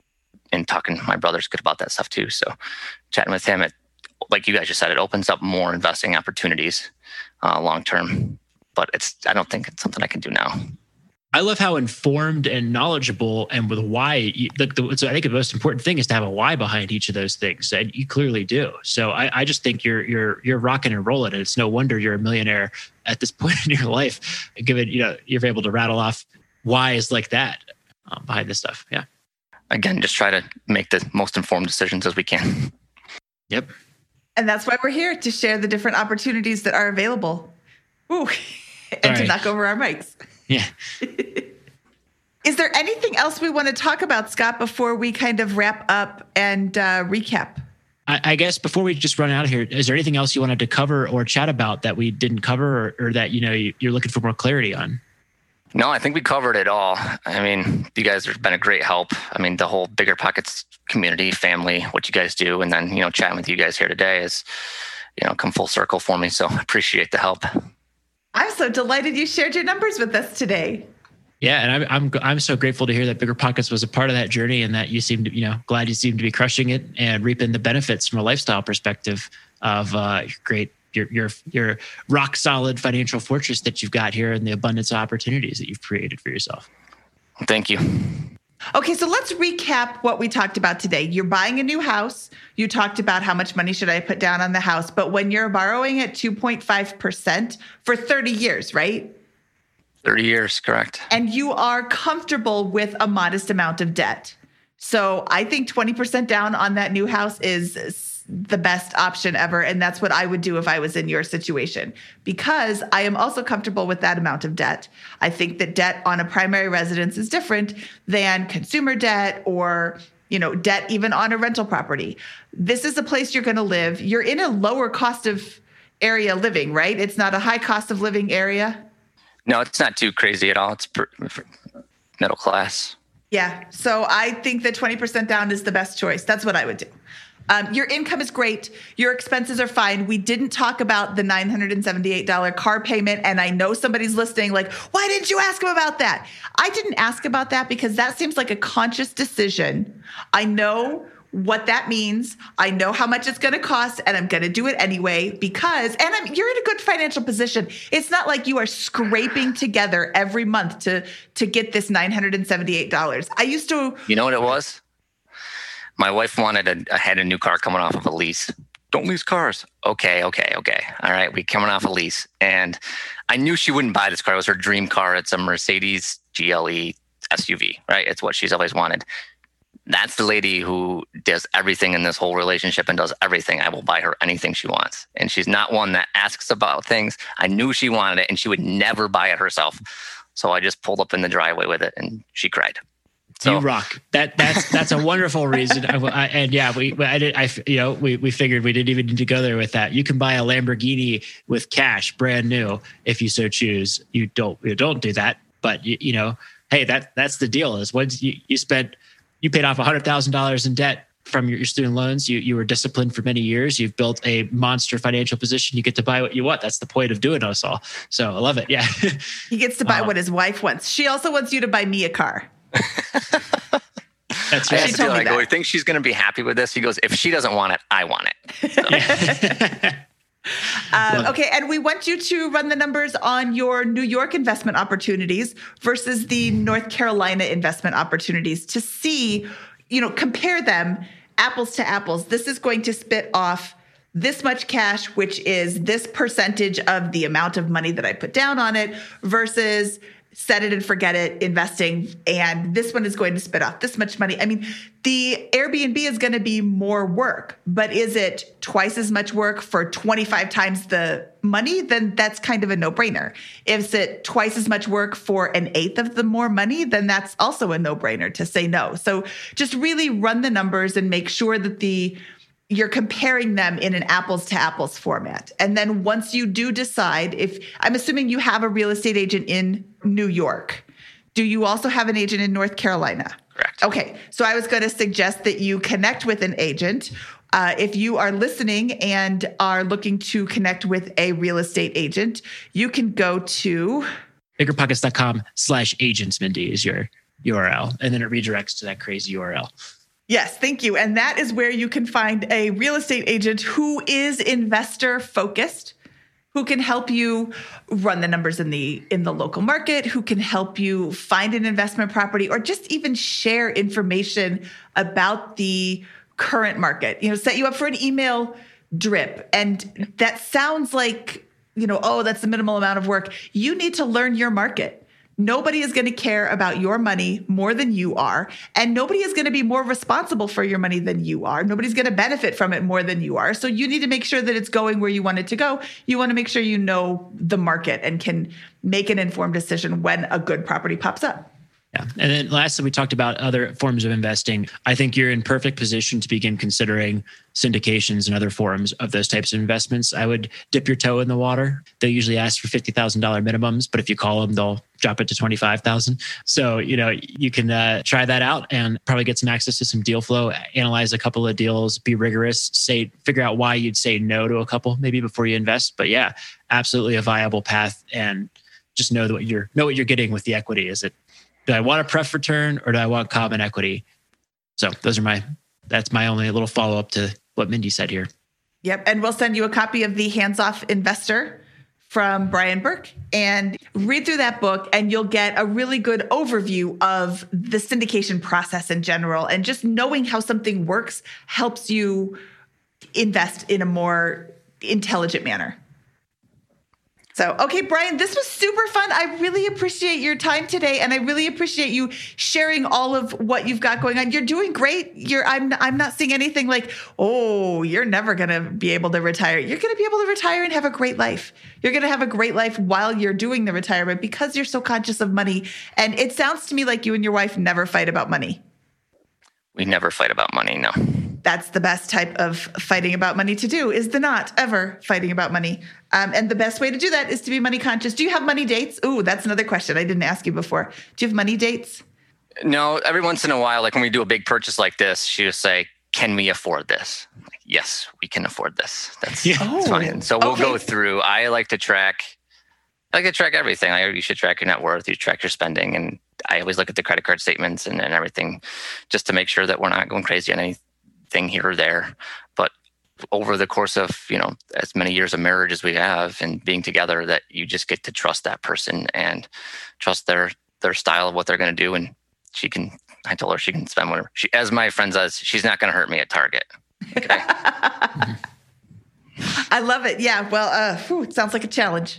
and talking to my brother's good about that stuff too. So chatting with him, like you guys just said, it opens up more investing opportunities long-term. But I don't think it's something I can do now.
I love how informed and knowledgeable and with why. So I think the most important thing is to have a why behind each of those things, and you clearly do. So I just think you're rocking and rolling, and it's no wonder you're a millionaire at this point in your life, given you're able to rattle off whys like that behind this stuff. Yeah.
Again, just try to make the most informed decisions as we can.
Yep.
And that's why we're here, to share the different opportunities that are available. Ooh, and to knock over our mics.
Yeah.
Is there anything else we want to talk about, Scott, before we kind of wrap up and recap?
I guess before we just run out of here, is there anything else you wanted to cover or chat about that we didn't cover, or that you're looking for more clarity on?
No, I think we covered it all. I mean, you guys have been a great help. I mean, the whole Bigger Pockets community, family, what you guys do, and then chatting with you guys here today is come full circle for me. So I appreciate the help.
I'm so delighted you shared your numbers with us today.
Yeah, and I'm so grateful to hear that Bigger Pockets was a part of that journey, and that you seem to glad you seem to be crushing it and reaping the benefits from a lifestyle perspective of your rock solid financial fortress that you've got here, and the abundance of opportunities that you've created for yourself.
Thank you.
Okay, so let's recap what we talked about today. You're buying a new house. You talked about how much money should I put down on the house, but when you're borrowing at 2.5% for 30 years, right?
30 years, correct.
And you are comfortable with a modest amount of debt. So I think 20% down on that new house is the best option ever. And that's what I would do if I was in your situation, because I am also comfortable with that amount of debt. I think that debt on a primary residence is different than consumer debt or, debt even on a rental property. This is a place you're going to live. You're in a lower cost of area living, right? It's not a high cost of living area.
No, it's not too crazy at all. It's middle class.
Yeah. So I think that 20% down is the best choice. That's what I would do. Your income is great. Your expenses are fine. We didn't talk about the $978 car payment. And I know somebody's listening like, why didn't you ask him about that? I didn't ask about that because that seems like a conscious decision. I know what that means. I know how much it's going to cost, and I'm going to do it anyway because, you're in a good financial position. It's not like you are scraping together every month to get this $978. I used to.
You know what it was? My wife had a new car coming off of a lease. Don't lease cars. Okay. All right. We coming off a lease. And I knew she wouldn't buy this car. It was her dream car. It's a Mercedes GLE SUV, right? It's what she's always wanted. That's the lady who does everything in this whole relationship and does everything. I will buy her anything she wants. And she's not one that asks about things. I knew she wanted it and she would never buy it herself. So I just pulled up in the driveway with it and she cried. So,
you rock. That's a wonderful reason. We figured we didn't even need to go there with that. You can buy a Lamborghini with cash, brand new, if you so choose. You don't do that, but hey, that's the deal. Is once you paid off $100,000 in debt from your student loans. You were disciplined for many years. You've built a monster financial position. You get to buy what you want. That's the point of doing us all. So I love it. Yeah.
He gets to buy what his wife wants. She also wants you to buy me a car.
That's right.
I go, I think she's going to be happy with this. He goes, if she doesn't want it, I want it. So.
Okay. And we want you to run the numbers on your New York investment opportunities versus the North Carolina investment opportunities to see, compare them apples to apples. This is going to spit off this much cash, which is this percentage of the amount of money that I put down on it versus set it and forget it investing. And this one is going to spit off this much money. I mean, the Airbnb is going to be more work, but is it twice as much work for 25 times the money? Then that's kind of a no-brainer. If it's twice as much work for an eighth of the more money, then that's also a no-brainer to say no. So just really run the numbers and make sure that you're comparing them in an apples to apples format. And then once you do decide, I'm assuming you have a real estate agent in New York. Do you also have an agent in North Carolina?
Correct.
Okay. So I was going to suggest that you connect with an agent. If you are listening and are looking to connect with a real estate agent, you can go to
biggerpockets.com/agents, Mindy, is your URL. And then it redirects to that crazy URL.
Yes, thank you. And that is where you can find a real estate agent who is investor focused who can help you run the numbers in the local market, who can help you find an investment property, or just even share information about the current market. Set you up for an email drip. And that sounds like, oh, that's the minimal amount of work. You need to learn your market. Nobody is going to care about your money more than you are. And nobody is going to be more responsible for your money than you are. Nobody's going to benefit from it more than you are. So you need to make sure that it's going where you want it to go. You want to make sure you know the market and can make an informed decision when a good property pops up.
Yeah. And then lastly, we talked about other forms of investing. I think you're in perfect position to begin considering syndications and other forms of those types of investments. I would dip your toe in the water. They usually ask for $50,000 minimums, but if you call them, they'll drop it to $25,000. So, you can try that out and probably get some access to some deal flow, analyze a couple of deals, be rigorous, figure out why you'd say no to a couple maybe before you invest. But yeah, absolutely a viable path, and just know what you're getting with the equity. Do I want a pref return or do I want common equity? So that's my only little follow-up to what Mindy said here.
Yep. And we'll send you a copy of The Hands-Off Investor from Brian Burke, and read through that book and you'll get a really good overview of the syndication process in general. And just knowing how something works helps you invest in a more intelligent manner. So, okay, Brian, this was super fun. I really appreciate your time today, and I really appreciate you sharing all of what you've got going on. You're doing great. I'm not seeing anything like, oh, you're never going to be able to retire. You're going to be able to retire and have a great life. You're going to have a great life while you're doing the retirement because you're so conscious of money. And it sounds to me like you and your wife never fight about money.
We never fight about money, no.
That's the best type of fighting about money to do, is the not ever fighting about money. And the best way to do that is to be money conscious. Do you have money dates? Ooh, that's another question I didn't ask you before. Do you have money dates?
No, every once in a while, like when we do a big purchase like this, she would say, can we afford this? Like, yes, we can afford this. That's fine. So we'll go through. I like to track everything. You should track your net worth, you track your spending. And I always look at the credit card statements and everything just to make sure that we're not going crazy on anything here or there. But over the course of, as many years of marriage as we have and being together, that you just get to trust that person and trust their style of what they're going to do. And I told her she can spend whatever. As my friend says, she's not going to hurt me at Target. Okay.
I love it. Yeah. Well, it sounds like a challenge.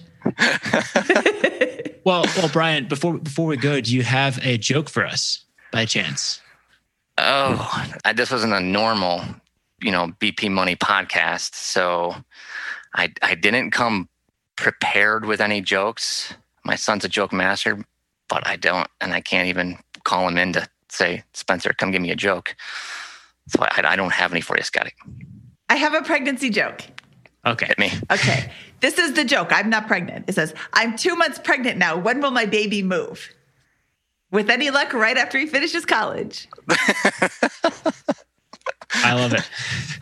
Well, Brian, before we go, do you have a joke for us by chance?
Oh, this wasn't a normal, BP Money podcast. So I didn't come prepared with any jokes. My son's a joke master, but I don't, and I can't even call him in to say, Spencer, come give me a joke. So I don't have any for you, Scotty.
I have a pregnancy joke.
Okay.
Hit me.
Okay. This is the joke. I'm not pregnant. It says, I'm 2 months pregnant now. When will my baby move? With any luck, right after he finishes college.
I love it.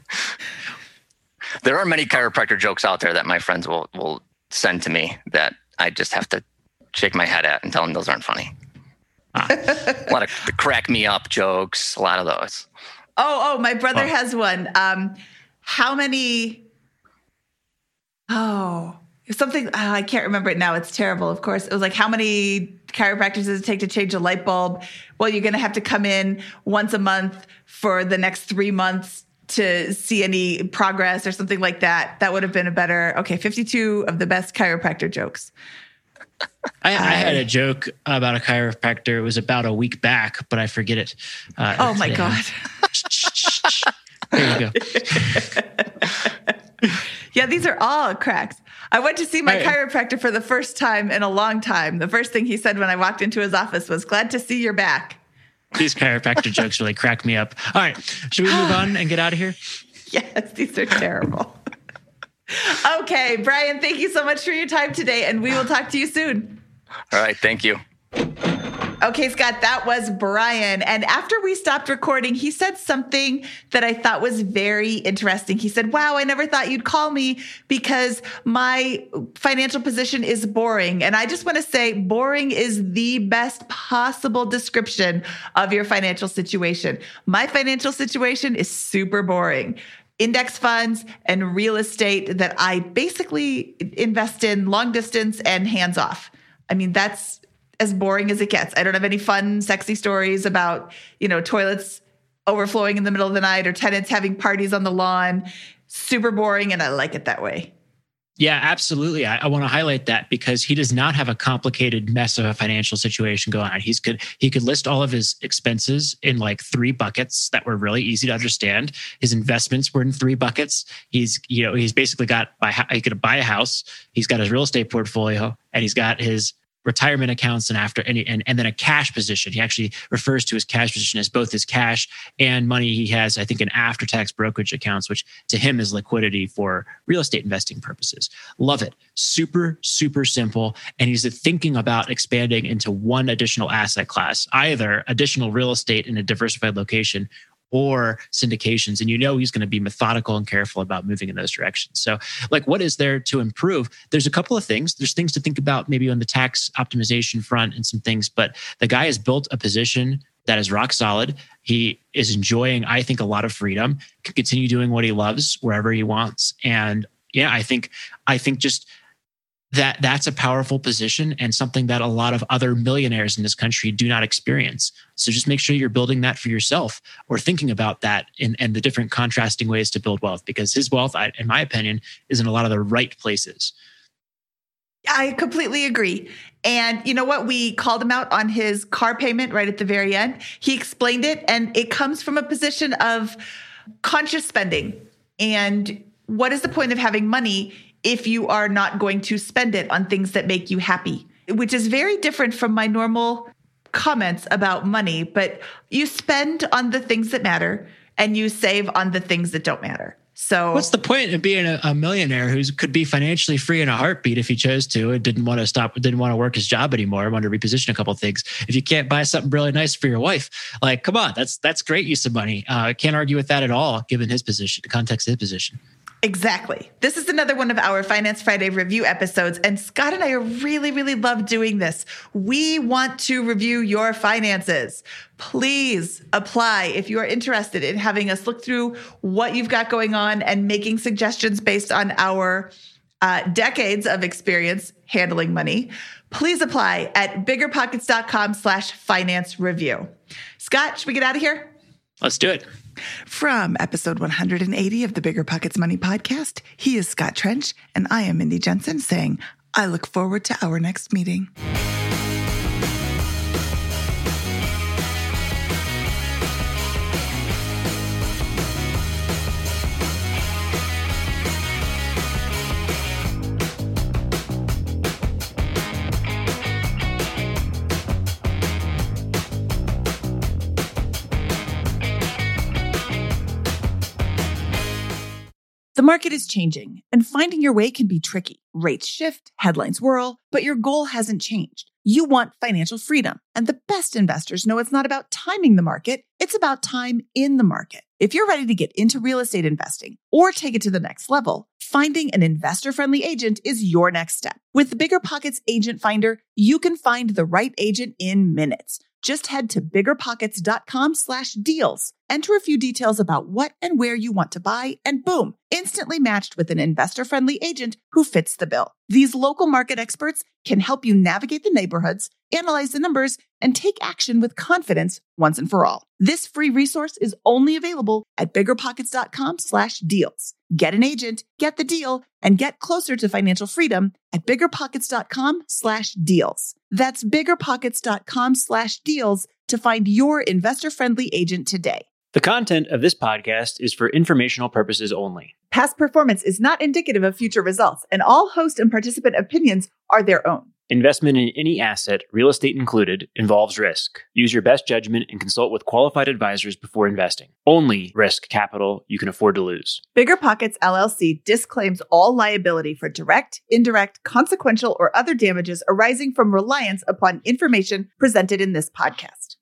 There are many chiropractor jokes out there that my friends will send to me that I just have to shake my head at and tell them those aren't funny. A lot of crack me up jokes, a lot of those.
Oh, my brother has one. How many... I can't remember it now. It's terrible, of course. It was like, how many chiropractors does it take to change a light bulb? Well, you're going to have to come in once a month for the next 3 months to see any progress or something like that. That would have been 52 of the best chiropractor jokes.
I had a joke about a chiropractor. It was about a week back, but I forget it.
Oh, my God.
There you go.
Yeah, these are all cracks. I went to see my chiropractor for the first time in a long time. The first thing he said when I walked into his office was, glad to see you're back.
These chiropractor jokes really crack me up. All right. Should we move on and get out of here? Yes,
these are terrible. Okay, Brian, thank you so much for your time today, and we will talk to you soon.
All right. Thank you.
Okay, Scott, that was Brian. And after we stopped recording, he said something that I thought was very interesting. He said, wow, I never thought you'd call me because my financial position is boring. And I just want to say boring is the best possible description of your financial situation. My financial situation is super boring. index funds and real estate that I basically invest in long distance and hands off. I mean, that's as boring as it gets. I don't have any fun, sexy stories about, toilets overflowing in the middle of the night or tenants having parties on the lawn. Super boring, and I like it that way.
Yeah, absolutely. I want to highlight that because he does not have a complicated mess of a financial situation going on. He could list all of his expenses in like 3 buckets that were really easy to understand. His investments were in 3 buckets. He's basically he could buy a house. He's got his real estate portfolio, and he's got his retirement accounts and then a cash position. He actually refers to his cash position as both his cash and money he has, I think, in after-tax brokerage accounts, which to him is liquidity for real estate investing purposes. Love it. Super, super simple. And he's thinking about expanding into one additional asset class, either additional real estate in a diversified location or syndications. And he's going to be methodical and careful about moving in those directions. So what is there to improve? There's a couple of things. There's things to think about maybe on the tax optimization front and some things, but the guy has built a position that is rock solid. He is enjoying, I think, a lot of freedom, can continue doing what he loves wherever he wants. And yeah, I think just that's a powerful position and something that a lot of other millionaires in this country do not experience. So just make sure you're building that for yourself or thinking about that and the different contrasting ways to build wealth, because his wealth, in my opinion, is in a lot of the right places.
I completely agree. And you know what? We called him out on his car payment right at the very end. He explained it, and it comes from a position of conscious spending. And what is the point of having money if you are not going to spend it on things that make you happy, which is very different from my normal comments about money. But you spend on the things that matter and you save on the things that don't matter. So
what's the point of being a millionaire who could be financially free in a heartbeat if he chose to and didn't want to work his job anymore, wanted to reposition a couple of things? If you can't buy something really nice for your wife, come on, that's great use of money. I can't argue with that at all, given his position, the context of his position.
Exactly. This is another one of our Finance Friday review episodes, and Scott and I really, really love doing this. We want to review your finances. Please apply if you are interested in having us look through what you've got going on and making suggestions based on our decades of experience handling money. Please apply at biggerpockets.com/finance review. Scott, should we get out of here?
Let's do it.
From episode 180 of the Bigger Pockets Money Podcast, he is Scott Trench, and I am Mindy Jensen saying, I look forward to our next meeting.
The market is changing, and finding your way can be tricky. Rates shift, headlines whirl, but your goal hasn't changed. You want financial freedom, and the best investors know it's not about timing the market, it's about time in the market. If you're ready to get into real estate investing or take it to the next level, finding an investor-friendly agent is your next step. With the Bigger Pockets Agent Finder, you can find the right agent in minutes. Just head to biggerpockets.com/deals. Enter a few details about what and where you want to buy, and boom, instantly matched with an investor-friendly agent who fits the bill. These local market experts can help you navigate the neighborhoods, analyze the numbers, and take action with confidence once and for all. This free resource is only available at biggerpockets.com/deals. Get an agent, get the deal, and get closer to financial freedom at biggerpockets.com/deals. That's biggerpockets.com/deals to find your investor-friendly agent today.
The content of this podcast is for informational purposes only.
Past performance is not indicative of future results, and all host and participant opinions are their own.
Investment in any asset, real estate included, involves risk. Use your best judgment and consult with qualified advisors before investing. Only risk capital you can afford to lose.
Bigger Pockets LLC disclaims all liability for direct, indirect, consequential, or other damages arising from reliance upon information presented in this podcast.